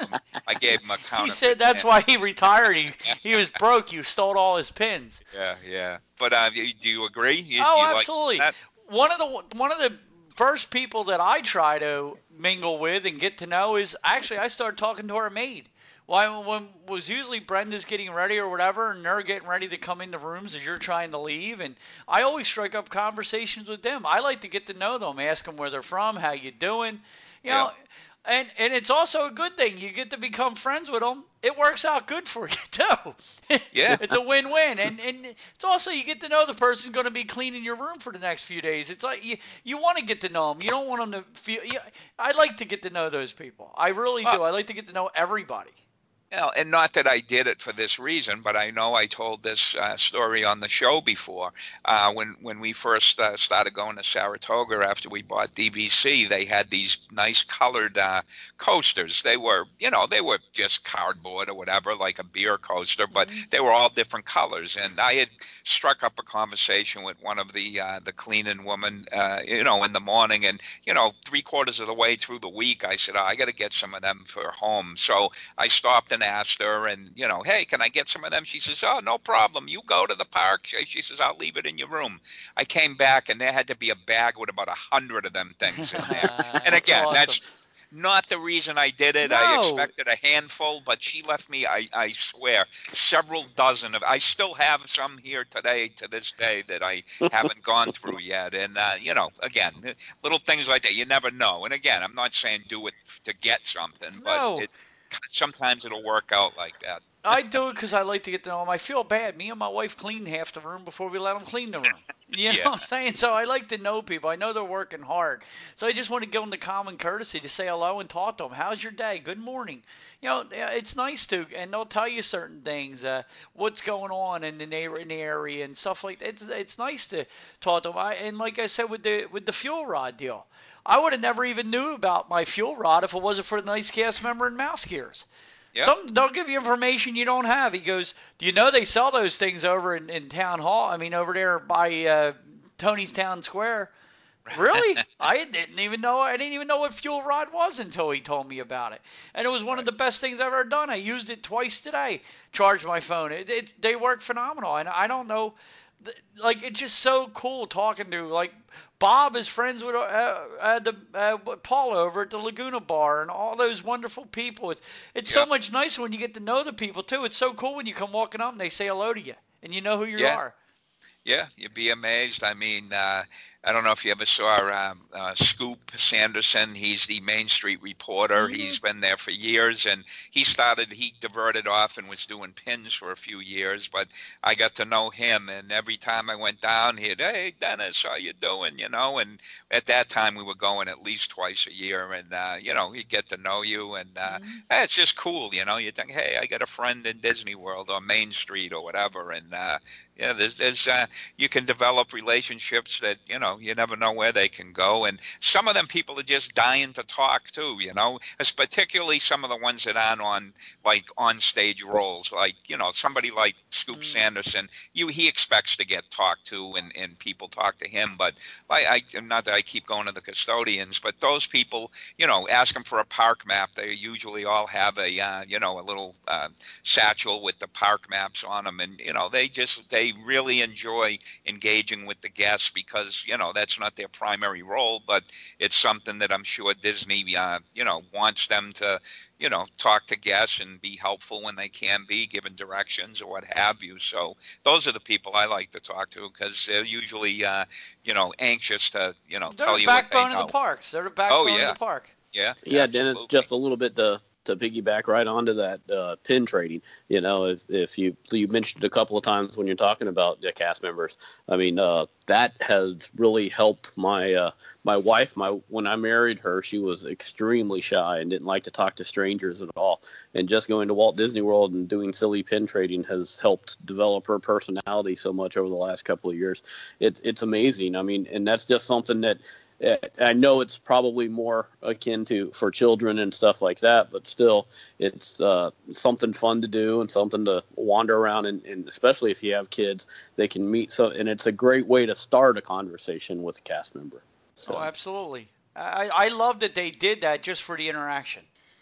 S3: gave him a counterfeit.
S1: He said that's why he retired. He was broke. You stole all his pins.
S3: Yeah. But do you agree? Do you
S1: Absolutely.
S3: Like that?
S1: One of the first people that I try to mingle with and get to know is actually I started talking to our maid. Well, when was usually Brenda's getting ready or whatever, and they're getting ready to come into rooms as you're trying to leave, and I always strike up conversations with them. I like to get to know them, ask them where they're from, how you doing, know, and it's also a good thing. You get to become friends with them. It works out good for you too.
S3: Yeah,
S1: it's a win-win, and it's also you get to know the person going to be cleaning your room for the next few days. It's like you want to get to know them. You don't want them to feel. I like to get to know those people. I really do. I like to get to know everybody.
S3: And not that I did it for this reason, but I know I told this story on the show before. When we first started going to Saratoga after we bought DVC, they had these nice colored coasters. They were just cardboard or whatever, like a beer coaster, but they were all different colors. And I had struck up a conversation with one of the cleaning woman, in the morning, and 3/4 of the way through the week, I said, I got to get some of them for home. So I stopped and asked her, and hey, can I get some of them? She says, oh, no problem, you go to the park. She says, I'll leave it in your room. I came back and there had to be a bag with about 100 of them things in there. And again,
S1: awesome.
S3: That's not the reason I did it.
S1: No.
S3: I expected a handful, but she left me, I swear, several dozen of. I still have some here today, to this day, that I haven't gone through yet. And again, little things like that, you never know. And again, I'm not saying do it to get something, but sometimes it'll work out like that.
S1: I do it because I like to get to know them. I feel bad. Me and my wife clean half the room before we let them clean the room. You know what I'm saying? So I like to know people. I know they're working hard. So I just want to give them the common courtesy to say hello and talk to them. How's your day? Good morning. It's nice to, and they'll tell you certain things, what's going on in the area and stuff like that. It's nice to talk to them. And like I said with the fuel rod deal, I would have never even knew about my fuel rod if it wasn't for the nice cast member in Mouse Gears.
S3: Yep.
S1: They'll give you information you don't have. He goes, do you know they sell those things over in Town Hall? I mean, over there by Tony's Town Square. Really? I didn't even know what fuel rod was until he told me about it. And it was one of the best things I've ever done. I used it twice today. Charged my phone. They work phenomenal. And I don't know. Like, it's just so cool talking to, like, Bob is friends with Paul over at the Laguna Bar and all those wonderful people. It's so much nicer when you get to know the people, too. It's so cool when you come walking up and they say hello to you and you know who you are.
S3: Yeah, you'd be amazed. I mean, I don't know if you ever saw Scoop Sanderson. He's the Main Street reporter. Mm-hmm. He's been there for years, and he diverted off and was doing pins for a few years, but I got to know him, and every time I went down, he'd, hey, Dennis, how you doing, and at that time we were going at least twice a year, and, he'd get to know you, and it's just cool, you think, hey, I got a friend in Disney World or Main Street or whatever, and there's you can develop relationships that, you never know where they can go. And some of them people are just dying to talk too, as particularly some of the ones that aren't on stage roles, like, somebody like Scoop Sanderson, he expects to get talked to and people talk to him. But not that I keep going to the custodians, but those people, ask them for a park map. They usually all have a little satchel with the park maps on them. And, they really enjoy engaging with the guests because, that's not their primary role, but it's something that I'm sure Disney, wants them to, talk to guests and be helpful when they can be, given directions or what have you. So those are the people I like to talk to because they're usually, anxious to, tell you what they know.
S1: They're the backbone of the parks. They're the backbone of the park.
S3: Yeah.
S4: Yeah, Dennis, just a little bit to piggyback right onto that pin trading. If you mentioned a couple of times when you're talking about the cast members, I mean, that has really helped my wife. When I married her, she was extremely shy and didn't like to talk to strangers at all. And just going to Walt Disney World and doing silly pin trading has helped develop her personality so much over the last couple of years. It's amazing. I mean, and that's just something that I know it's probably more akin to for children and stuff like that, but still, it's something fun to do and something to wander around, and especially if you have kids, they can meet. So, and it's a great way to start a conversation with a cast member. So.
S1: Oh, absolutely. I love that they did that just for the interaction.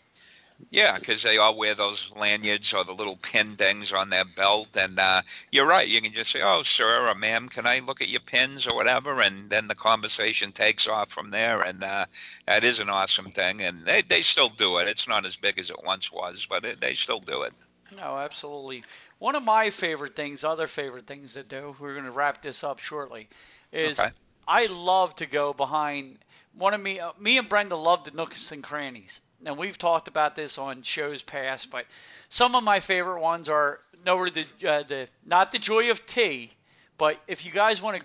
S3: Yeah, because they all wear those lanyards or the little pin things on their belt. And you're right. You can just say, oh, sir or ma'am, can I look at your pins or whatever? And then the conversation takes off from there. And that is an awesome thing. And they still do it. It's not as big as it once was, but they still do it.
S1: No, absolutely. One of my other favorite things to do, we're going to wrap this up shortly, is I love to go behind me and Brenda love the nooks and crannies. And we've talked about this on shows past, but some of my favorite ones are not the Joy of Tea, but if you guys want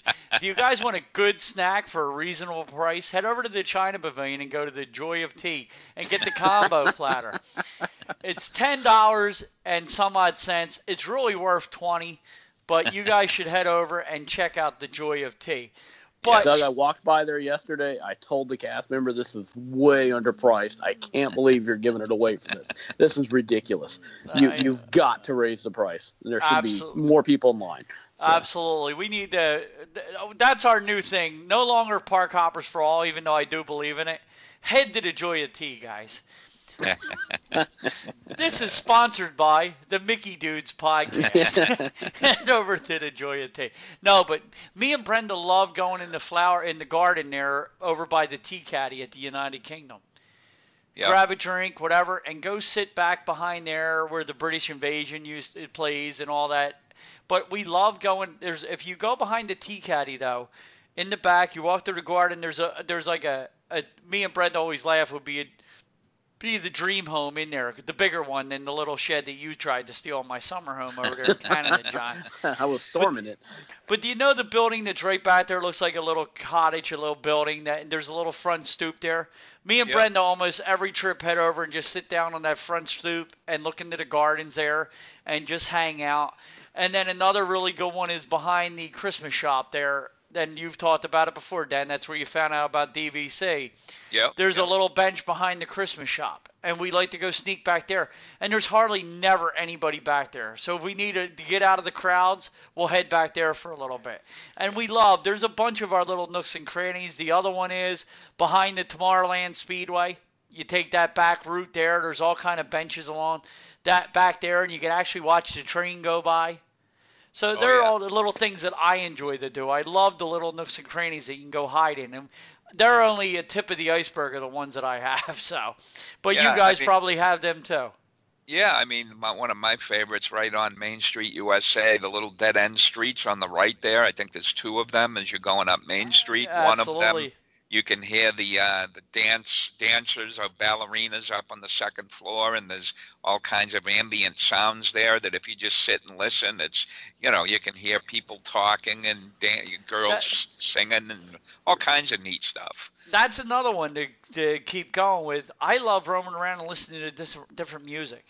S1: a good snack for a reasonable price, head over to the China Pavilion and go to the Joy of Tea and get the combo platter. It's $10 and some odd cents. It's really worth $20, but you guys should head over and check out the Joy of Tea. But
S4: Doug, I walked by there yesterday. I told the cast member this is way underpriced. I can't believe you're giving it away for this. This is ridiculous. You've got to raise the price. There should be more people in line. So.
S1: Absolutely. We need that's our new thing. No longer park hoppers for all, even though I do believe in it. Head to the Joy of Tea, guys. This is sponsored by the Mickey Dudes podcast. Head over to the Joy of Tea. No, but me and Brenda love going in the garden there over by the Tea Caddy at the United Kingdom. Yep. Grab a drink, whatever, and go sit back behind there where the British Invasion plays and all that. But we love going. If you go behind the Tea Caddy though, in the back, you walk through the garden. There's like a me and Brenda always laugh would be the dream home in there, the bigger one than the little shed that you tried to steal in my summer home over there in Canada, John.
S4: I was storming it.
S1: But do you know the building that's right back there looks like a little cottage, a little building, and there's a little front stoop there? Me and Brenda almost every trip head over and just sit down on that front stoop and look into the gardens there and just hang out. And then another really good one is behind the Christmas shop there. Then you've talked about it before, Dan. That's where you found out about DVC.
S3: Yep.
S1: There's a little bench behind the Christmas shop, and we like to go sneak back there. And there's hardly never anybody back there. So if we need to get out of the crowds, we'll head back there for a little bit. And there's a bunch of our little nooks and crannies. The other one is behind the Tomorrowland Speedway. You take that back route there. There's all kind of benches along that back there, and you can actually watch the train go by. So they're all the little things that I enjoy to do. I love the little nooks and crannies that you can go hide in. And they're only a tip of the iceberg of the ones that I have. So, but you guys probably have them too.
S3: Yeah, I mean, one of my favorites right on Main Street, USA, the little dead-end streets on the right there. I think there's two of them as you're going up Main Street.
S1: Absolutely.
S3: One of them, you can hear the dancers or ballerinas up on the second floor, and there's all kinds of ambient sounds there that if you just sit and listen, it's, you can hear people talking and girls singing and all kinds of neat stuff.
S1: That's another one to keep going with. I love roaming around and listening to different music.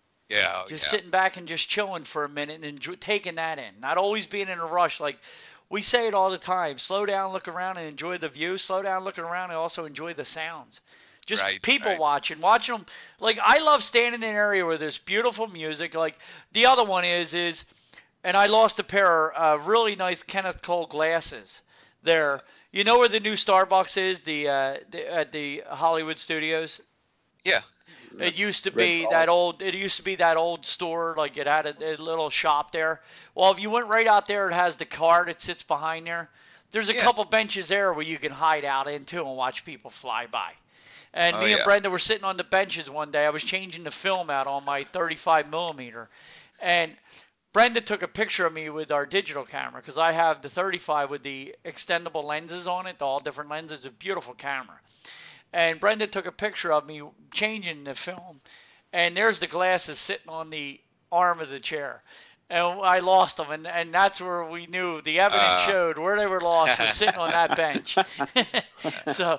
S3: Yeah.
S1: Just sitting back and just chilling for a minute and taking that in. Not always being in a rush. Like we say it all the time. Slow down, look around, and enjoy the view. Slow down, look around, and also enjoy the sounds. Just people watching them. Like, I love standing in an area where there's beautiful music. Like, the other one is, and I lost a pair of really nice Kenneth Cole glasses there. You know where the new Starbucks is, at the Hollywood Studios?
S3: Yeah.
S1: It used to be that old. It used to be that old store. Like, it had a little shop there. Well, if you went right out there, it has the car that sits behind there. There's a couple benches there where you can hide out into and watch people fly by. And me and Brenda were sitting on the benches one day. I was changing the film out on my 35 millimeter, and Brenda took a picture of me with our digital camera, because I have the 35 with the extendable lenses on it, all different lenses. A beautiful camera. And Brenda took a picture of me changing the film, and there's the glasses sitting on the arm of the chair. And I lost them, and that's where we knew the evidence showed where they were lost was sitting on that bench. So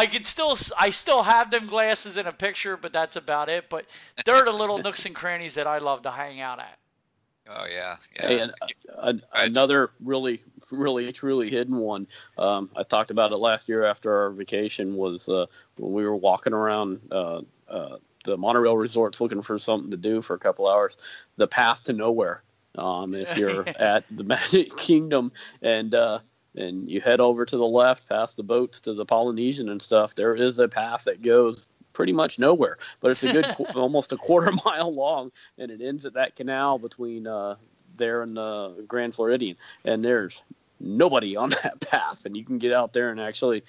S1: I still have them glasses in a picture, but that's about it. But they're the little nooks and crannies that I love to hang out at.
S3: Oh yeah.
S4: Hey, and another really truly hidden one. I talked about it last year after our vacation, was when we were walking around the monorail resorts looking for something to do for a couple hours. The Path to Nowhere. If you're at the Magic Kingdom and you head over to the left past the boats to the Polynesian and stuff, there is a path that goes pretty much nowhere, but it's a good almost a quarter mile long, and it ends at that canal between there and the Grand Floridian, and there's nobody on that path, and you can get out there and actually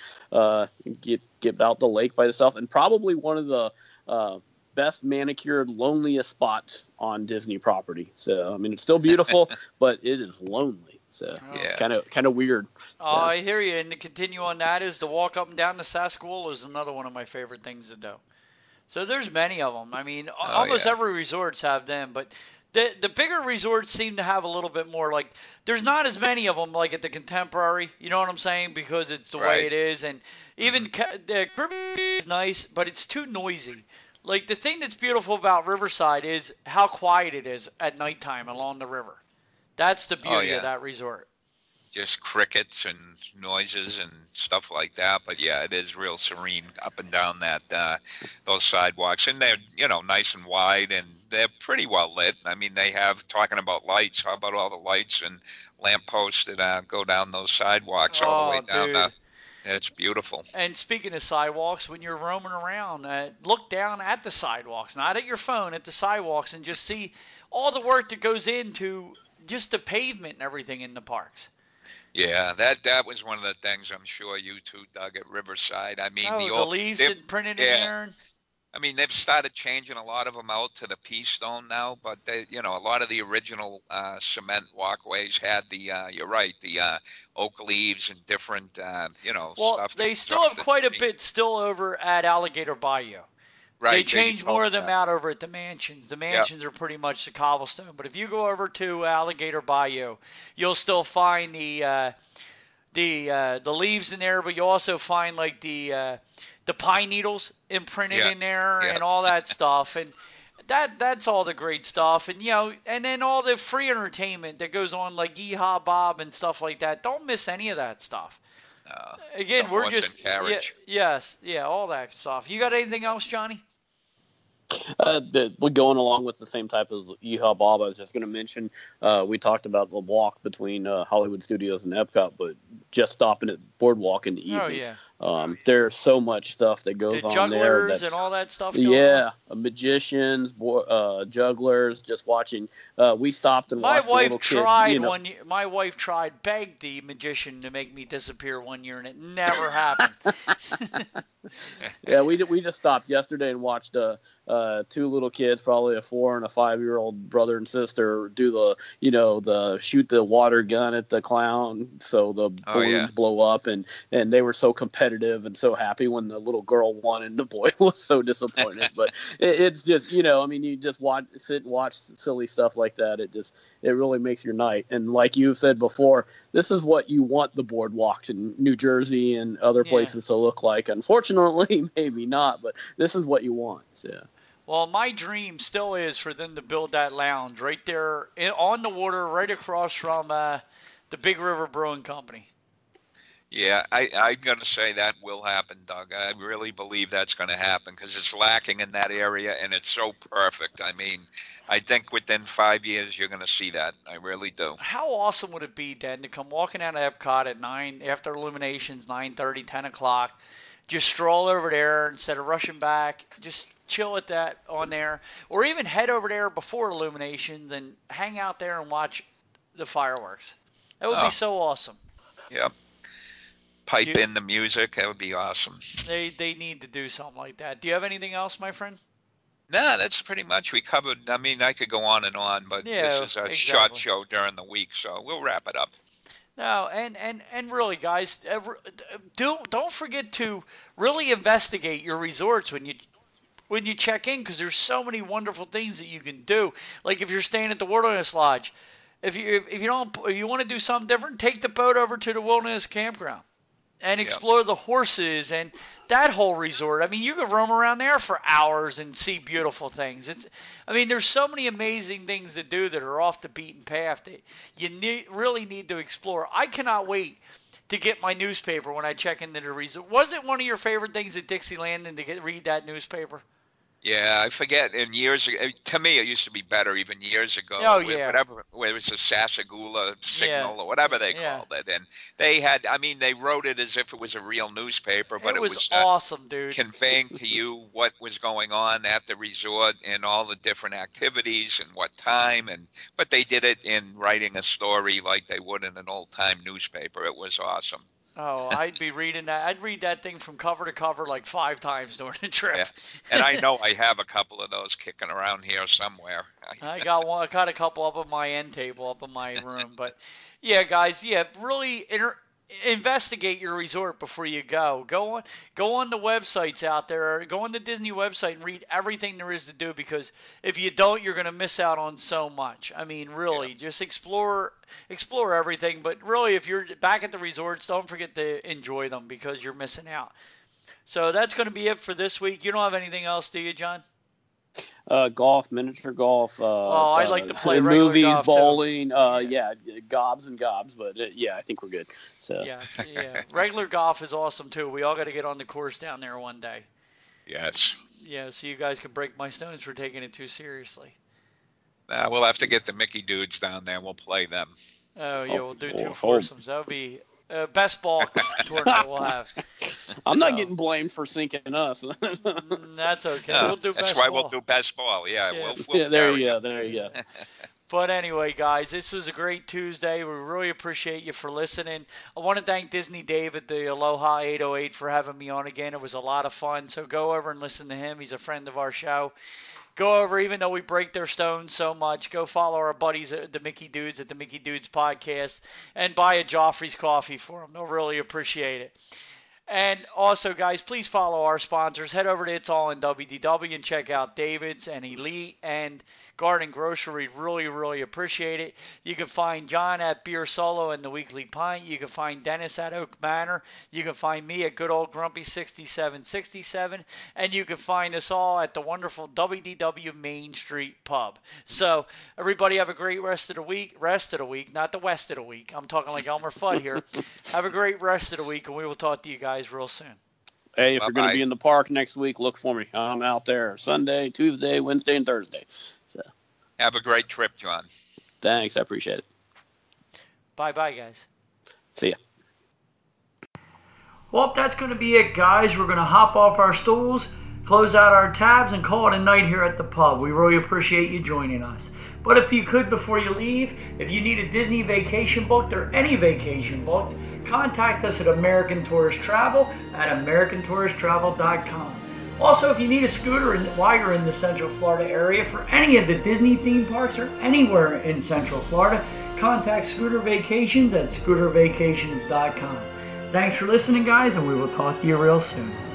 S4: get out the lake by yourself, and probably one of the best manicured, loneliest spots on Disney property. So I mean, it's still beautiful, but it is lonely. So it's kind of weird. So.
S1: Oh, I hear you. And to continue on that is the walk up and down the Sasquatch is another one of my favorite things to do. So there's many of them. I mean, almost every resorts have them, but the bigger resorts seem to have a little bit more. Like, there's not as many of them like at the Contemporary. You know what I'm saying? Because it's the way it is. And even the Caribbean is nice, but it's too noisy. Like, the thing that's beautiful about Riverside is how quiet it is at nighttime along the river. That's the beauty of that resort.
S3: Just crickets and noises and stuff like that. But yeah, it is real serene up and down those sidewalks, and they're nice and wide, and they're pretty well lit. I mean, they have, talking about lights. How about all the lights and lampposts that go down those sidewalks all the way down?
S1: Dude.
S3: It's beautiful.
S1: And speaking of sidewalks, when you're roaming around, look down at the sidewalks, not at your phone, at the sidewalks, and just see all the work that goes into just the pavement and everything in the parks.
S3: Yeah, that was one of the things I'm sure you two dug at Riverside. I mean,
S1: the leaves that printed in there.
S3: I mean, they've started changing a lot of them out to the pea stone now, but a lot of the original cement walkways had you're right, the oak leaves and different,
S1: Well,
S3: stuff.
S1: They still have quite a bit still over at Alligator Bayou. Right. They changed more of them out over at the mansions. The mansions are pretty much the cobblestone. But if you go over to Alligator Bayou, you'll still find the leaves in there, but you also find like the pine needles imprinted in there and all that stuff. And that's all the great stuff. And and then all the free entertainment that goes on, like Yeehaw Bob and stuff like that. Don't miss any of that stuff. Again, we're just all that stuff. You got anything else, Johnny?
S4: We're going along with the same type of Yeehaw Bob. I was just going to mention, we talked about the walk between Hollywood Studios and Epcot, but just stopping at Boardwalk in the evening.
S1: Oh, yeah.
S4: There's so much stuff that goes on there.
S1: Jugglers and all that stuff.
S4: Magicians, jugglers, just watching. We stopped and watched.
S1: My wife begged the magician to make me disappear one year, and it never happened.
S4: Yeah, we just stopped yesterday and watched two little kids, probably a 4 and a 5-year-old brother and sister, do the shoot the water gun at the clown so the balloons blow up, and they were so competitive and so happy when the little girl won and the boy was so disappointed. But it's just you just sit and watch silly stuff like that. It really makes your night. And like you said before, this is what you want the boardwalks in New Jersey and other places to look like. Unfortunately, maybe not, but this is what you want. So.
S1: Well, my dream still is for them to build that lounge right there on the water, right across from the Big River Brewing Company.
S3: Yeah, I'm going to say that will happen, Doug. I really believe that's going to happen because it's lacking in that area, and it's so perfect. I mean, I think within 5 years you're going to see that. I really do.
S1: How awesome would it be, Dan, to come walking out of Epcot at 9 after Illuminations, 9:30, 10 o'clock, just stroll over there instead of rushing back, just chill at that on there, or even head over there before Illuminations and hang out there and watch the fireworks. That would be so awesome.
S3: Yep. Pipe in the music. That would be awesome.
S1: They need to do something like that. Do you have anything else, my friend?
S3: No, that's pretty much we covered. I mean, I could go on and on, but this is a short show during the week, so we'll wrap it up.
S1: No, and really, guys, don't forget to really investigate your resorts when you check in, because there's so many wonderful things that you can do. Like if you're staying at the Wilderness Lodge, if you want to do something different, take the boat over to the Wilderness Campground and explore the horses and that whole resort. I mean, you could roam around there for hours and see beautiful things. There's so many amazing things to do that are off the beaten path that you really need to explore. I cannot wait to get my newspaper when I check into the resort. Was it one of your favorite things at Dixieland to read that newspaper?
S3: Yeah, I forget. And years ago, to me, it used to be better even years ago.
S1: Oh, yeah.
S3: Whatever, it was a Sasagula Signal or whatever they called it. And they had, they wrote it as if it was a real newspaper, but it was
S1: awesome, dude.
S3: Conveying to you what was going on at the resort and all the different activities and what time. But they did it in writing a story like they would in an old-time newspaper. It was awesome.
S1: Oh, I'd be reading that. I'd read that thing from cover to cover like 5 times during the trip.
S3: Yeah. And I know I have a couple of those kicking around here somewhere.
S1: I got one. I got a couple up on my end table, up in my room. But yeah, guys, really investigate your resort before you go. Go on the websites out there. Go on the Disney website and read everything there is to do, because if you don't, you're going to miss out on so much. Really, just explore everything. But really, if you're back at the resorts, don't forget to enjoy them, because you're missing out. So that's going to be it for this week. You don't have anything else, do you, John?
S4: Golf, miniature golf.
S1: I like to play regular
S4: movies,
S1: golf
S4: bowling. Gobs and gobs. But I think we're good. So
S1: yeah. Regular golf is awesome too. We all got to get on the course down there one day.
S3: Yes.
S1: Yeah, so you guys can break my stones for taking it too seriously.
S3: We'll have to get the Mickey dudes down there. We'll play them.
S1: Oh yeah, we'll do 2 foursomes. That'll be best ball tournament we'll have.
S4: I'm not getting blamed for sinking us.
S1: That's okay.
S3: No,
S1: we'll do
S3: that's
S1: best
S3: why
S1: ball.
S3: we'll do best ball. Yeah. We'll
S4: there you go.
S1: But anyway, guys, this was a great Tuesday. We really appreciate you for listening. I want to thank Disney Dave at the Aloha 808 for having me on again. It was a lot of fun. So go over and listen to him. He's a friend of our show. Go over, even though we break their stones so much, go follow our buddies at the Mickey Dudes at the Mickey Dudes Podcast and buy a Joffrey's coffee for them. They'll really appreciate it. And also, guys, please follow our sponsors. Head over to It's All in WDW and check out David's and Elite and Garden Grocery. Really, really appreciate it. You can find John at Beer Solo and the Weekly Pint. You can find Dennis at Oak Manor. You can find me at Good Old Grumpy 6767. And you can find us all at the wonderful WDW Main Street Pub. So, everybody have a great rest of the week. Rest of the week, not the west of the week. I'm talking like Elmer Fudd here. Have a great rest of the week, and we will talk to you guys real soon.
S4: Hey, if you're going to be in the park next week, look for me. I'm out there Sunday, Tuesday, Wednesday, and Thursday. So
S3: have a great trip, John.
S4: Thanks. I appreciate it.
S1: Bye-bye, guys.
S4: See ya.
S1: Well, that's going to be it, guys. We're going to hop off our stools, close out our tabs, and call it a night here at the pub. We really appreciate you joining us. But if you could, before you leave, if you need a Disney vacation booked or any vacation booked, contact us at American Tourist Travel at americantouristtravel.com. Also, if you need a scooter while you're in the Central Florida area for any of the Disney theme parks or anywhere in Central Florida, contact Scooter Vacations at scootervacations.com. Thanks for listening, guys, and we will talk to you real soon.